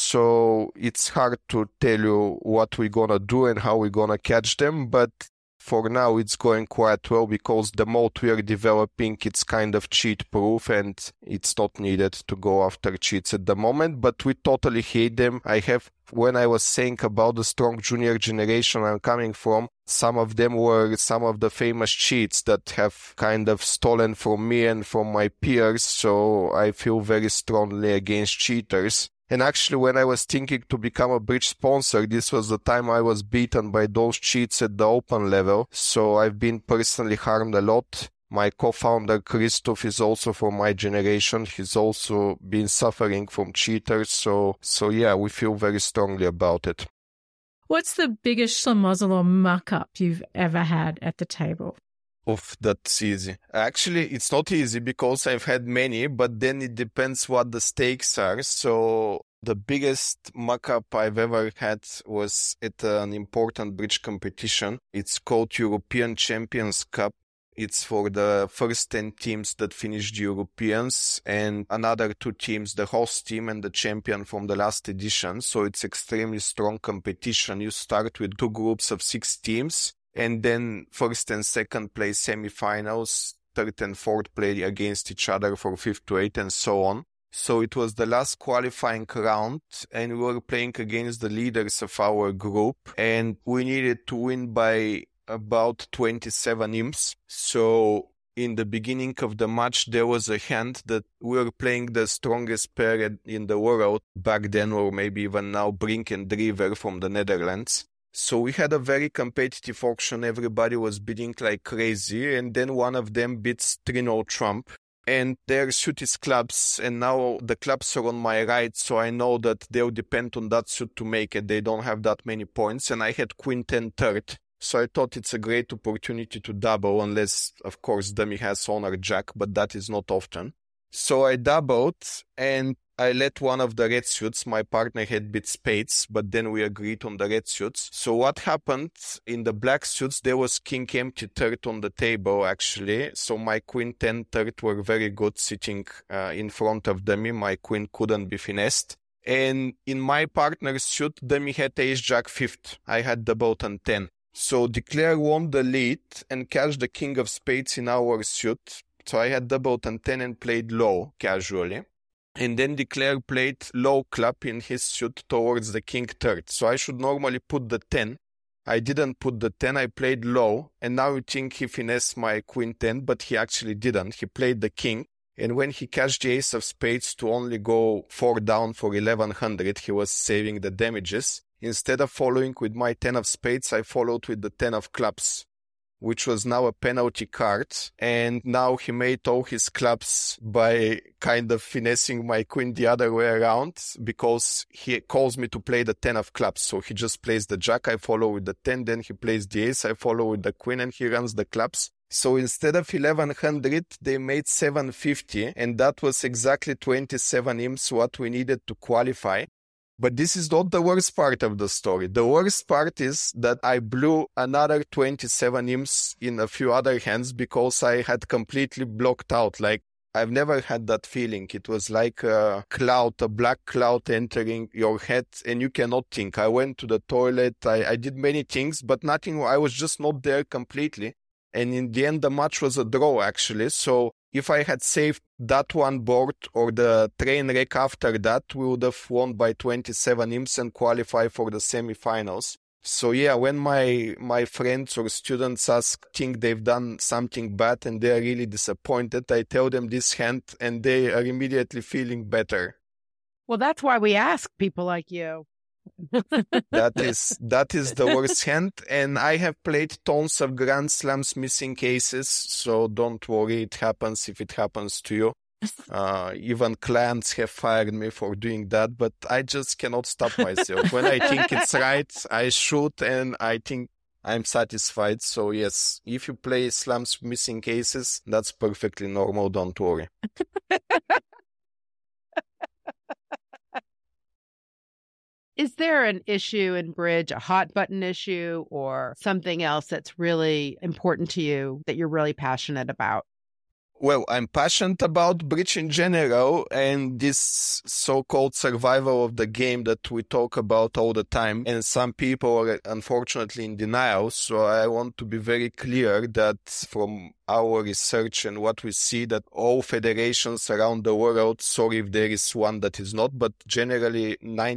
Speaker 4: so it's hard to tell you what we're gonna do and how we're gonna catch them. But for now, it's going quite well because the mode we are developing, it's kind of cheat-proof and it's not needed to go after cheats at the moment, but we totally hate them. When I was saying about the strong junior generation I'm coming from, some of them were some of the famous cheats that have kind of stolen from me and from my peers, so I feel very strongly against cheaters. And actually, when I was thinking to become a bridge sponsor, this was the time I was beaten by those cheats at the open level. So I've been personally harmed a lot. My co-founder, Christoph, is also from my generation. He's also been suffering from cheaters. So yeah, we feel very strongly about it.
Speaker 5: What's the biggest schmozzle or muck-up you've ever had at the table?
Speaker 4: Oof, that's easy. Actually, it's not easy because I've had many, but then it depends what the stakes are. So the biggest muck-up I've ever had was at an important bridge competition. It's called European Champions Cup. It's for the first 10 teams that finished Europeans and another 2 teams, the host team and the champion from the last edition. So it's extremely strong competition. You start with 2 groups of 6 teams. And then first and second play semi-finals, third and fourth play against each other for 5th to 8th and so on. So it was the last qualifying round and we were playing against the leaders of our group and we needed to win by about 27 imps. So in the beginning of the match, there was a hand that we were playing the strongest pair in the world back then, or maybe even now, Brink and Driver from the Netherlands. So we had a very competitive auction. Everybody was bidding like crazy. And then one of them bids 3-0 trump. And their suit is clubs. And now the clubs are on my right. So I know that they'll depend on that suit to make it. They don't have that many points. And I had queen 10 third. So I thought it's a great opportunity to double. Unless, of course, dummy has honor jack. But that is not often. So I doubled. And I let one of the red suits. My partner had bid spades, but then we agreed on the red suits. So what happened in the black suits, there was king empty third on the table, actually. So my queen 10 third were very good sitting in front of dummy. My queen couldn't be finessed. And in my partner's suit, dummy had ace jack 5th. I had the button 10. So Declare won the lead and cashed the king of spades in our suit. So I had the button 10 and played low casually. And then Declare played low club in his suit towards the king third. So I should normally put the 10. I didn't put the 10, I played low. And now you think he finessed my queen 10, but he actually didn't. He played the king. And when he cashed the ace of spades to only go 4 down for 1100, he was saving the damages. Instead of following with my 10 of spades, I followed with the 10 of clubs, which was now a penalty card. And now he made all his clubs by kind of finessing my queen the other way around because he calls me to play the 10 of clubs. So he just plays the jack, I follow with the 10, then he plays the ace, I follow with the queen and he runs the clubs. So instead of 1100, they made 750, and that was exactly 27 imps what we needed to qualify. But this is not the worst part of the story. The worst part is that I blew another 27 imps in a few other hands because I had completely blocked out. Like, I've never had that feeling. It was like a cloud, a black cloud entering your head, and you cannot think. I went to the toilet, I did many things, but nothing, I was just not there completely. And in the end, the match was a draw, actually. So if I had saved that one board or the train wreck after that, we would have won by 27 imps and qualified for the semifinals. So yeah, when my friends or students think they've done something bad and they are really disappointed, I tell them this hand and they are immediately feeling better.
Speaker 6: Well, that's why we ask people like you.
Speaker 4: That is the worst hand, and I have played tons of Grand Slams missing cases, so don't worry, it happens if it happens to you. Even clients have fired me for doing that, but I just cannot stop myself. When I think it's right, I shoot and I think I'm satisfied. So yes, if you play slams missing cases, that's perfectly normal, don't worry.
Speaker 6: Is there an issue in bridge, a hot button issue, or something else that's really important to you that you're really passionate about?
Speaker 4: Well, I'm passionate about bridge in general and this so-called survival of the game that we talk about all the time. And some people are unfortunately in denial. So I want to be very clear that from our research and what we see, that all federations around the world, sorry if there is one that is not, but generally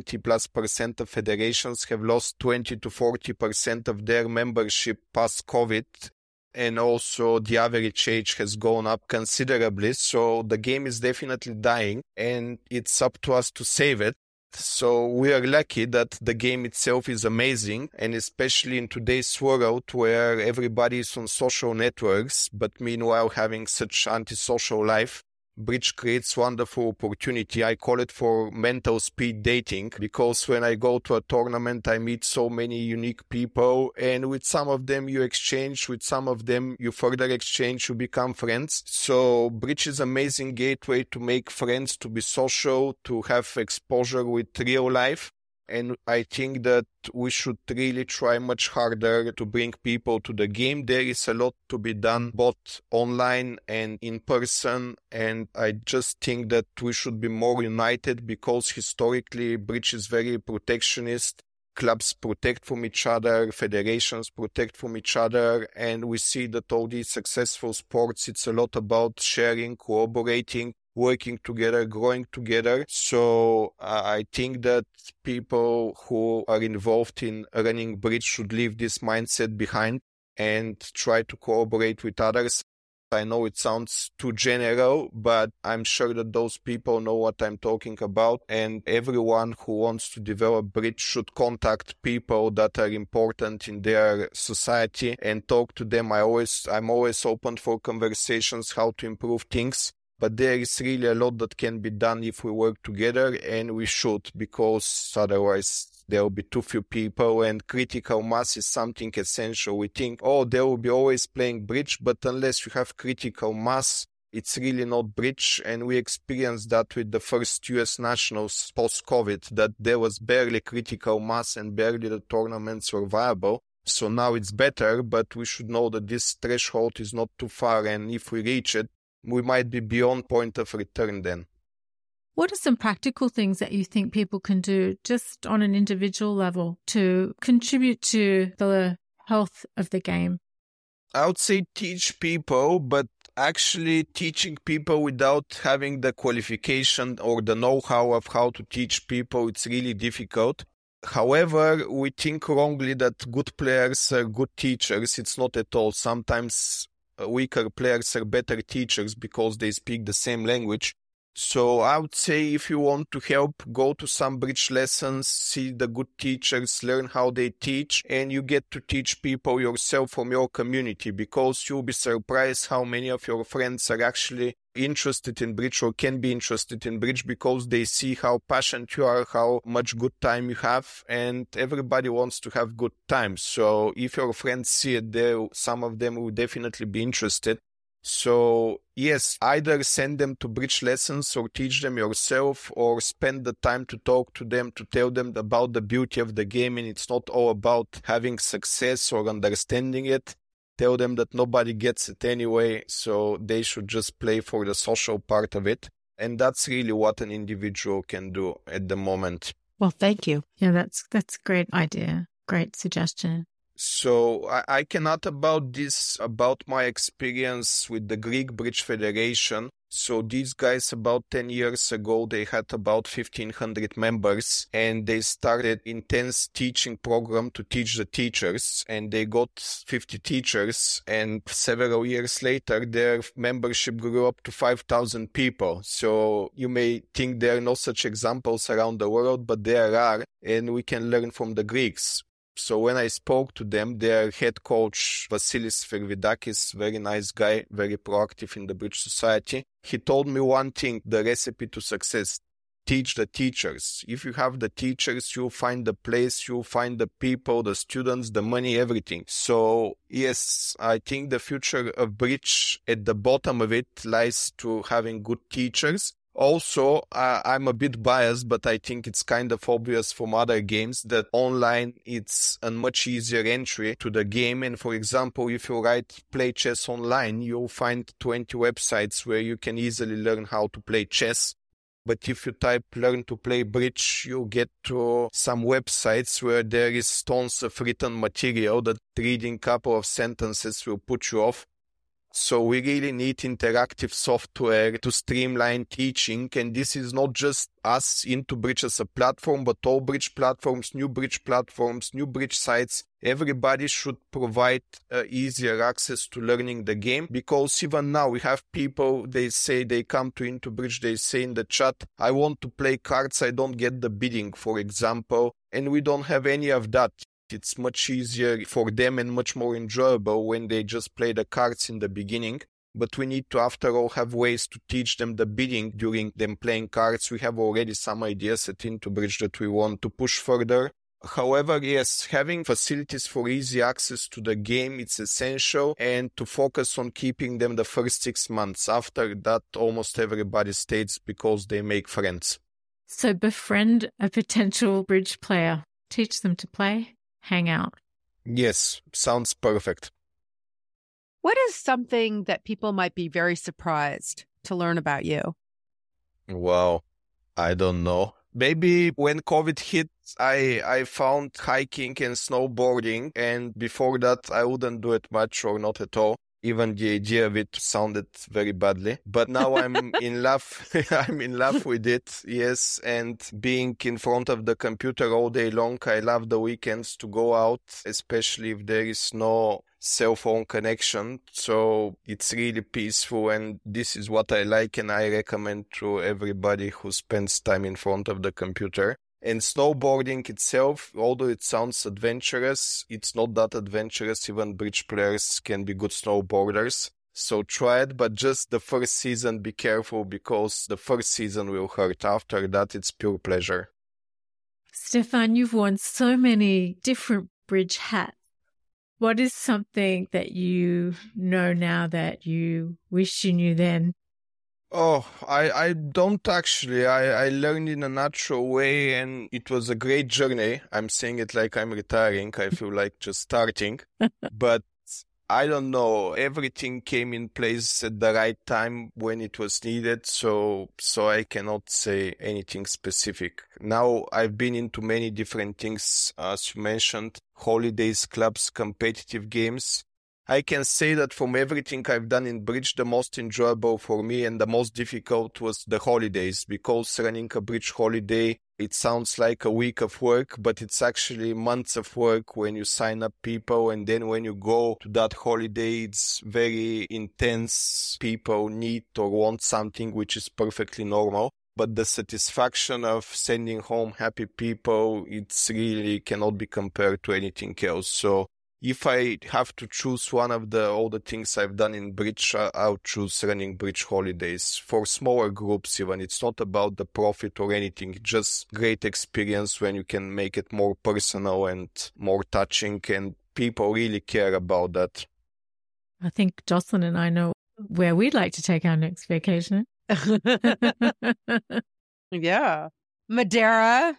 Speaker 4: 90+% of federations have lost 20 to 40% of their membership past COVID. And also the average age has gone up considerably. So the game is definitely dying and it's up to us to save it. So we are lucky that the game itself is amazing. And especially in today's world where everybody is on social networks, but meanwhile having such antisocial life, bridge creates wonderful opportunity. I call it for mental speed dating, because when I go to a tournament, I meet so many unique people, and with some of them you exchange, with some of them you further exchange, you become friends. So bridge is an amazing gateway to make friends, to be social, to have exposure with real life. And I think that we should really try much harder to bring people to the game. There is a lot to be done, both online and in person. And I just think that we should be more united, because historically, bridge is very protectionist. Clubs protect from each other, federations protect from each other. And we see that all these successful sports, it's a lot about sharing, cooperating, working together, growing together. So I think that people who are involved in running bridge should leave this mindset behind and try to cooperate with others. I know it sounds too general, but I'm sure that those people know what I'm talking about. And everyone who wants to develop bridge should contact people that are important in their society and talk to them. I'm always open for conversations, how to improve things. But there is really a lot that can be done if we work together, and we should, because otherwise there will be too few people, and critical mass is something essential. We think, they will be always playing bridge, but unless you have critical mass, it's really not bridge. And we experienced that with the first US nationals post-COVID, that there was barely critical mass and barely the tournaments were viable. So now it's better, but we should know that this threshold is not too far, and if we reach it, we might be beyond point of return then.
Speaker 5: What are some practical things that you think people can do just on an individual level to contribute to the health of the game?
Speaker 4: I would say teach people, but actually teaching people without having the qualification or the know-how of how to teach people, it's really difficult. However, we think wrongly that good players are good teachers. It's not at all. Sometimes weaker players are better teachers because they speak the same language. So I would say if you want to help, go to some bridge lessons, see the good teachers, learn how they teach, and you get to teach people yourself from your community, because you'll be surprised how many of your friends are actually interested in bridge or can be interested in bridge, because they see how passionate you are, how much good time you have, and everybody wants to have good time. So if your friends see it, some of them will definitely be interested. So yes, either send them to bridge lessons or teach them yourself, or spend the time to talk to them, to tell them about the beauty of the game, and it's not all about having success or understanding it. Tell them that nobody gets it anyway, so they should just play for the social part of it. And that's really what an individual can do at the moment.
Speaker 6: Well, thank you.
Speaker 5: Yeah, that's a great idea. Great suggestion.
Speaker 4: So I can add about my experience with the Greek Bridge Federation. So these guys, about 10 years ago, they had about 1,500 members, and they started intense teaching program to teach the teachers, and they got 50 teachers, and several years later, their membership grew up to 5,000 people. So you may think there are no such examples around the world, but there are, and we can learn from the Greeks. So when I spoke to them, their head coach, Vasilis Fervidakis, very nice guy, very proactive in the Bridge Society, he told me one thing, the recipe to success: teach the teachers. If you have the teachers, you'll find the place, you'll find the people, the students, the money, everything. So yes, I think the future of Bridge, at the bottom of it, lies to having good teachers. Also, I'm a bit biased, but I think it's kind of obvious from other games that online it's a much easier entry to the game. And for example, if you play chess online, you'll find 20 websites where you can easily learn how to play chess. But if you type learn to play bridge, you get to some websites where there is tons of written material that reading a couple of sentences will put you off. So we really need interactive software to streamline teaching. And this is not just us into Bridge as a platform, but all Bridge platforms, new Bridge sites. Everybody should provide easier access to learning the game, because even now we have people, they say they come to Into Bridge, they say in the chat, I want to play cards, I don't get the bidding, for example, and we don't have any of that. It's much easier for them and much more enjoyable when they just play the cards in the beginning. But we need to, after all, have ways to teach them the bidding during them playing cards. We have already some ideas at Into Bridge that we want to push further. However, yes, having facilities for easy access to the game, it's essential, and to focus on keeping them the first 6 months. After that, almost everybody stays because they make friends.
Speaker 5: So befriend a potential bridge player. Teach them to play. Hang out.
Speaker 4: Yes, sounds perfect.
Speaker 6: What is something that people might be very surprised to learn about you?
Speaker 4: Wow, I don't know. Maybe when COVID hit, I found hiking and snowboarding, and before that I wouldn't do it much or not at all. Even the idea of it sounded very badly. But now I'm in love. I'm in love with it, yes. And being in front of the computer all day long, I love the weekends to go out, especially if there is no cell phone connection. So it's really peaceful, and this is what I like, and I recommend to everybody who spends time in front of the computer. And snowboarding itself, although it sounds adventurous, it's not that adventurous. Even bridge players can be good snowboarders. So try it, but just the first season, be careful, because the first season will hurt. After that, it's pure pleasure.
Speaker 5: Stefan, you've worn so many different bridge hats. What is something that you know now that you wish you knew then?
Speaker 4: Oh, I don't actually. I learned in a natural way, and it was a great journey. I'm saying it like I'm retiring. I feel like just starting. But I don't know. Everything came in place at the right time when it was needed. So I cannot say anything specific. Now I've been into many different things, as you mentioned, holidays, clubs, competitive games. I can say that from everything I've done in bridge, the most enjoyable for me and the most difficult was the holidays, because running a bridge holiday It sounds like a week of work, but it's actually months of work when you sign up people. And then when you go to that holiday, it's very intense. People need or want something which is perfectly normal. But the satisfaction of sending home happy people, it's really cannot be compared to anything else. So if I have to choose one of all the things I've done in bridge, I'll choose running bridge holidays. For smaller groups even, it's not about the profit or anything, just great experience when you can make it more personal and more touching, and people really care about that.
Speaker 5: I think Jocelyn and I know where we'd like to take our next vacation.
Speaker 6: Yeah. Madeira.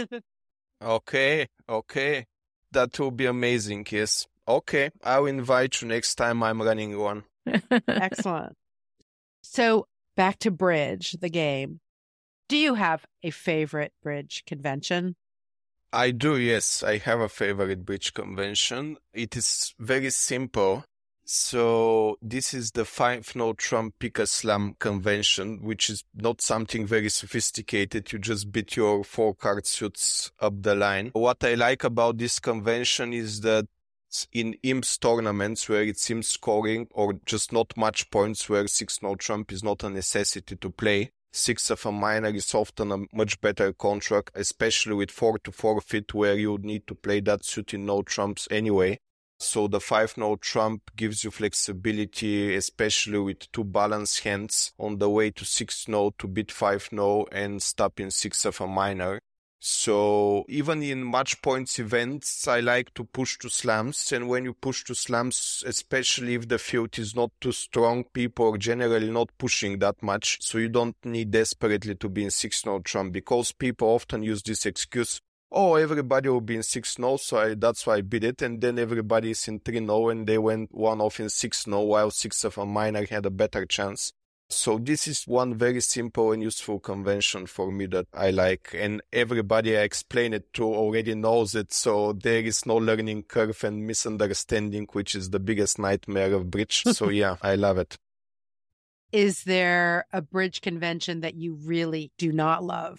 Speaker 4: Okay. That will be amazing, yes. Okay, I'll invite you next time I'm running one.
Speaker 6: Excellent. So back to bridge, the game. Do you have a favorite bridge convention?
Speaker 4: I do, yes. I have a favorite bridge convention. It is very simple. So this is the 5-no-trump pick-a-slam convention, which is not something very sophisticated. You just beat your 4-card suits up the line. What I like about this convention is that in IMPS tournaments where it seems scoring or just not much points, where 6-no-trump is not a necessity to play, 6 of a minor is often a much better contract, especially with 4 to forfeit, where you need to play that suit in no trumps anyway. So the 5-no-trump gives you flexibility, especially with 2 balanced hands on the way to 6-no to beat 5-no and stop in 6 of a minor. So even in match points events, I like to push to slams. And when you push to slams, especially if the field is not too strong, people are generally not pushing that much. So you don't need desperately to be in 6-no-trump, because people often use this excuse. Oh, everybody will be in 6-no, so that's why I beat it. And then everybody is in 3-no, and they went one off in 6-no, while 6 of a minor had a better chance. So this is one very simple and useful convention for me that I like. And everybody I explain it to already knows it, so there is no learning curve and misunderstanding, which is the biggest nightmare of bridge. So yeah, I love it.
Speaker 6: Is there a bridge convention that you really do not love?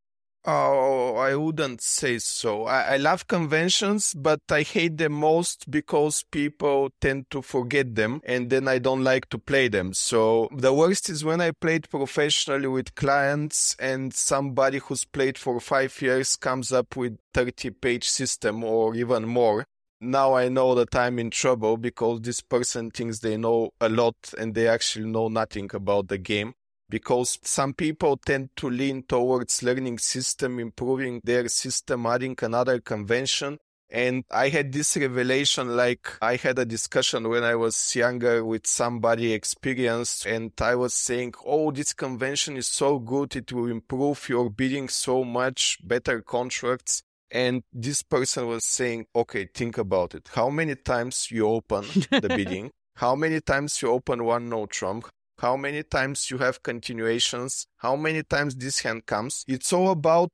Speaker 4: Oh, I wouldn't say so. I love conventions, but I hate them most because people tend to forget them, and then I don't like to play them. So the worst is when I played professionally with clients and somebody who's played for 5 years comes up with 30-page system or even more. Now I know that I'm in trouble because this person thinks they know a lot and they actually know nothing about the game. Because some people tend to lean towards learning system, improving their system, adding another convention. And I had this revelation, like I had a discussion when I was younger with somebody experienced, and I was saying, oh, this convention is so good, it will improve your bidding so much, better contracts. And this person was saying, okay, think about it. How many times you open the bidding? How many times you open 1-no-trump? How many times you have continuations, how many times this hand comes. It's all about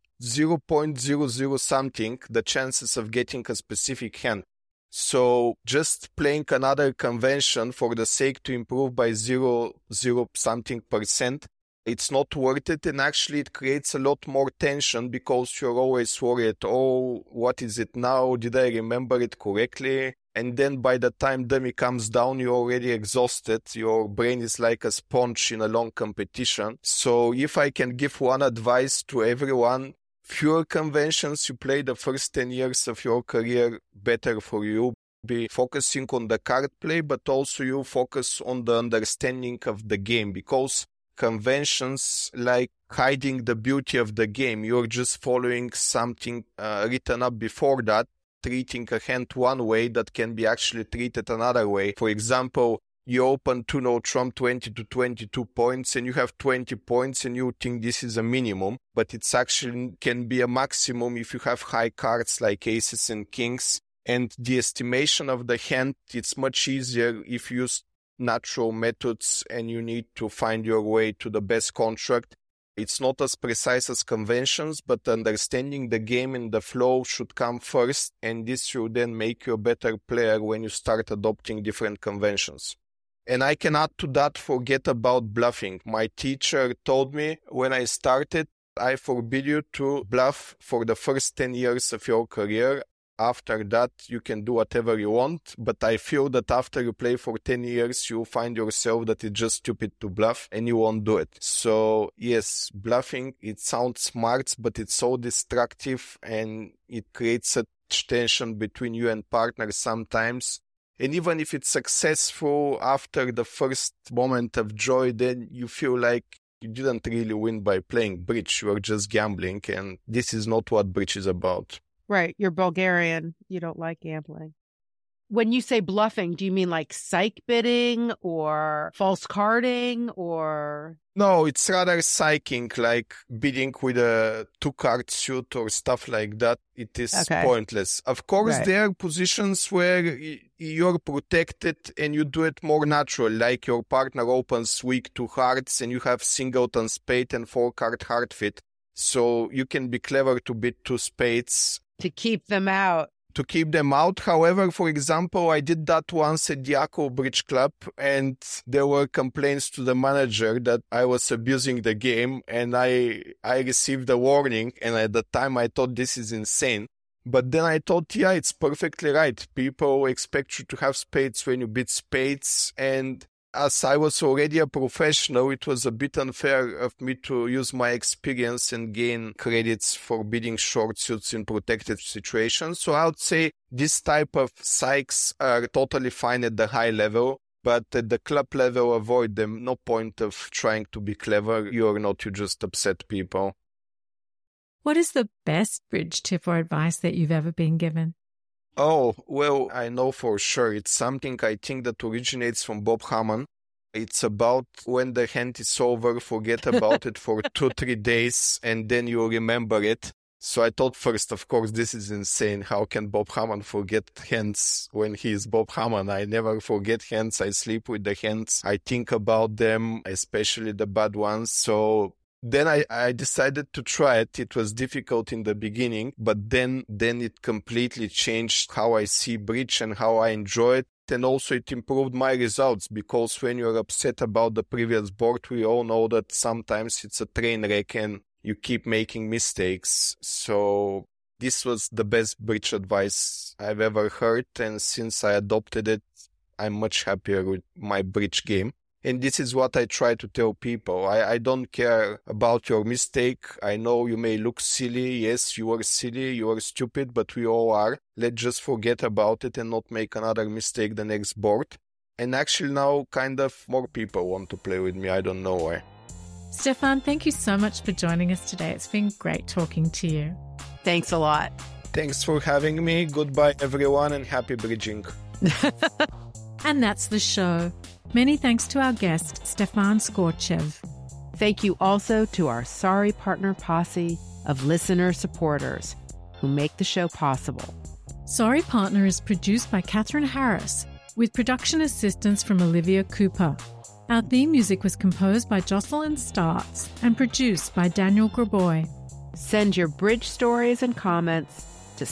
Speaker 4: 0.00 something, the chances of getting a specific hand. So just playing another convention for the sake to improve by 0 something %, it's not worth it. And actually it creates a lot more tension because you're always worried, oh, what is it now? Did I remember it correctly? And then by the time dummy comes down, you're already exhausted. Your brain is like a sponge in a long competition. So if I can give one advice to everyone, fewer conventions you play the first 10 years of your career, better for you. Be focusing on the card play, but also you focus on the understanding of the game, because conventions like hiding the beauty of the game. You're just following something written up before that, treating a hand one way that can be actually treated another way. For example, you open 2-no-trump 20 to 22 points and you have 20 points and you think this is a minimum, but it's actually can be a maximum if you have high cards like aces and kings. And the estimation of the hand, it's much easier if you use natural methods and you need to find your way to the best contract. It's not as precise as conventions, but understanding the game and the flow should come first, and this should then make you a better player when you start adopting different conventions. And I can add to that, forget about bluffing. My teacher told me when I started, I forbid you to bluff for the first 10 years of your career. After that, you can do whatever you want. But I feel that after you play for 10 years, you find yourself that it's just stupid to bluff and you won't do it. So yes, bluffing, it sounds smart, but it's so destructive and it creates such tension between you and partners sometimes. And even if it's successful after the first moment of joy, then you feel like you didn't really win by playing bridge. You are just gambling. And this is not what bridge is about.
Speaker 6: Right. You're Bulgarian. You don't like gambling. When you say bluffing, do you mean like psych bidding or false carding or?
Speaker 4: No, it's rather psyching, like bidding with a 2-card suit or stuff like that. It is pointless. Of course, there are positions where you're protected and you do it more natural, like your partner opens weak 2 hearts and you have singleton spade and 4-card heart fit. So you can be clever to bid 2 spades.
Speaker 6: To keep them out.
Speaker 4: To keep them out. However, for example, I did that once at Diaco Bridge Club and there were complaints to the manager that I was abusing the game and I received a warning, and at the time I thought this is insane. But then I thought, yeah, it's perfectly right. People expect you to have spades when you bid spades, and as I was already a professional, it was a bit unfair of me to use my experience and gain credits for bidding short suits in protected situations. So I would say this type of psychs are totally fine at the high level, but at the club level, avoid them. No point of trying to be clever. You're not, you just upset people.
Speaker 5: What is the best bridge tip or advice that you've ever been given?
Speaker 4: Oh, well, I know for sure. It's something I think that originates from Bob Hammond. It's about when the hand is over, forget about it for 2-3 days, and then you remember it. So I thought first, of course, this is insane. How can Bob Hammond forget hands when he is Bob Hammond? I never forget hands. I sleep with the hands. I think about them, especially the bad ones. So then I decided to try it. It was difficult in the beginning, but then it completely changed how I see bridge and how I enjoy it. And also it improved my results, because when you're upset about the previous board, we all know that sometimes it's a train wreck and you keep making mistakes. So this was the best bridge advice I've ever heard. And since I adopted it, I'm much happier with my bridge game. And this is what I try to tell people. I don't care about your mistake. I know you may look silly. Yes, you are silly, you are stupid, but we all are. Let's just forget about it and not make another mistake the next board. And actually now kind of more people want to play with me. I don't know why.
Speaker 5: Stefan, thank you so much for joining us today. It's been great talking to you.
Speaker 6: Thanks a lot.
Speaker 4: Thanks for having me. Goodbye, everyone, and happy bridging.
Speaker 5: And that's the show. Many thanks to our guest, Stefan Skorchev.
Speaker 6: Thank you also to our Sorry Partner posse of listener supporters who make the show possible.
Speaker 5: Sorry Partner is produced by Catherine Harris, with production assistance from Olivia Cooper. Our theme music was composed by Jocelyn Starts and produced by Daniel Graboy.
Speaker 6: Send your bridge stories and comments to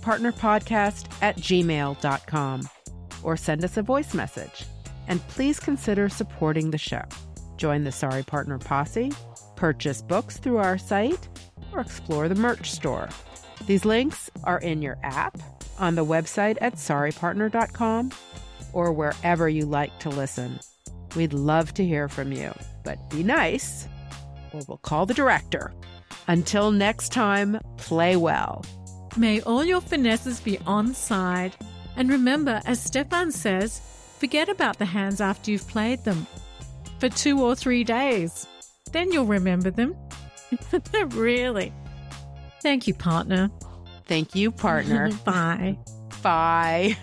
Speaker 6: sorrypartnerpodcast@gmail.com or send us a voice message. And please consider supporting the show. Join the Sorry Partner posse, purchase books through our site, or explore the merch store. These links are in your app, on the website at sorrypartner.com, or wherever you like to listen. We'd love to hear from you, but be nice, or we'll call the director. Until next time, play well.
Speaker 5: May all your finesses be on side. And remember, as Stefan says, forget about the hands after you've played them for 2 or 3 days. Then you'll remember them. Really. Thank you, partner.
Speaker 6: Thank you, partner.
Speaker 5: Bye.
Speaker 6: Bye.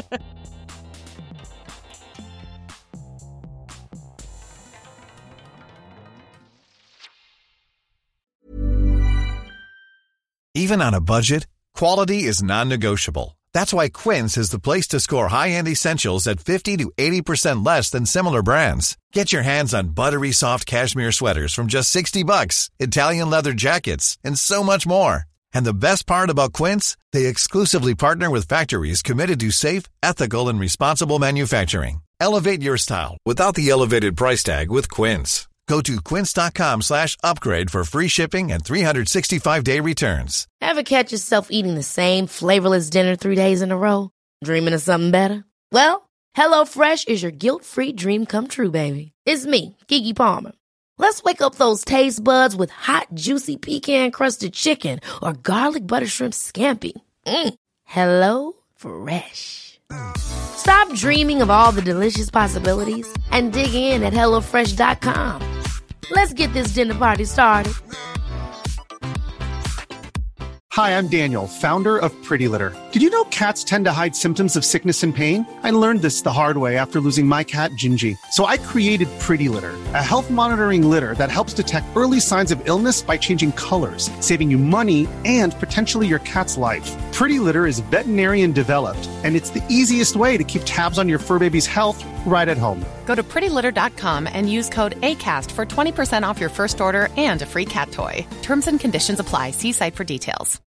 Speaker 10: Even on a budget, quality is non-negotiable. That's why Quince is the place to score high-end essentials at 50 to 80% less than similar brands. Get your hands on buttery soft cashmere sweaters from just $60, Italian leather jackets, and so much more. And the best part about Quince, they exclusively partner with factories committed to safe, ethical, and responsible manufacturing. Elevate your style without the elevated price tag with Quince. Go to quince.com/upgrade for free shipping and 365-day returns.
Speaker 11: Ever catch yourself eating the same flavorless dinner 3 days in a row? Dreaming of something better? Well, HelloFresh is your guilt-free dream come true, baby. It's me, Keke Palmer. Let's wake up those taste buds with hot, juicy pecan-crusted chicken or garlic butter shrimp scampi. HelloFresh. Stop dreaming of all the delicious possibilities and dig in at HelloFresh.com. Let's get this dinner party started.
Speaker 12: Hi, I'm Daniel, founder of Pretty Litter. Did you know cats tend to hide symptoms of sickness and pain? I learned this the hard way after losing my cat, Gingy. So I created Pretty Litter, a health monitoring litter that helps detect early signs of illness by changing colors, saving you money and potentially your cat's life. Pretty Litter is veterinarian developed, and it's the easiest way to keep tabs on your fur baby's health right at home.
Speaker 13: Go to prettylitter.com and use code ACAST for 20% off your first order and a free cat toy. Terms and conditions apply. See site for details.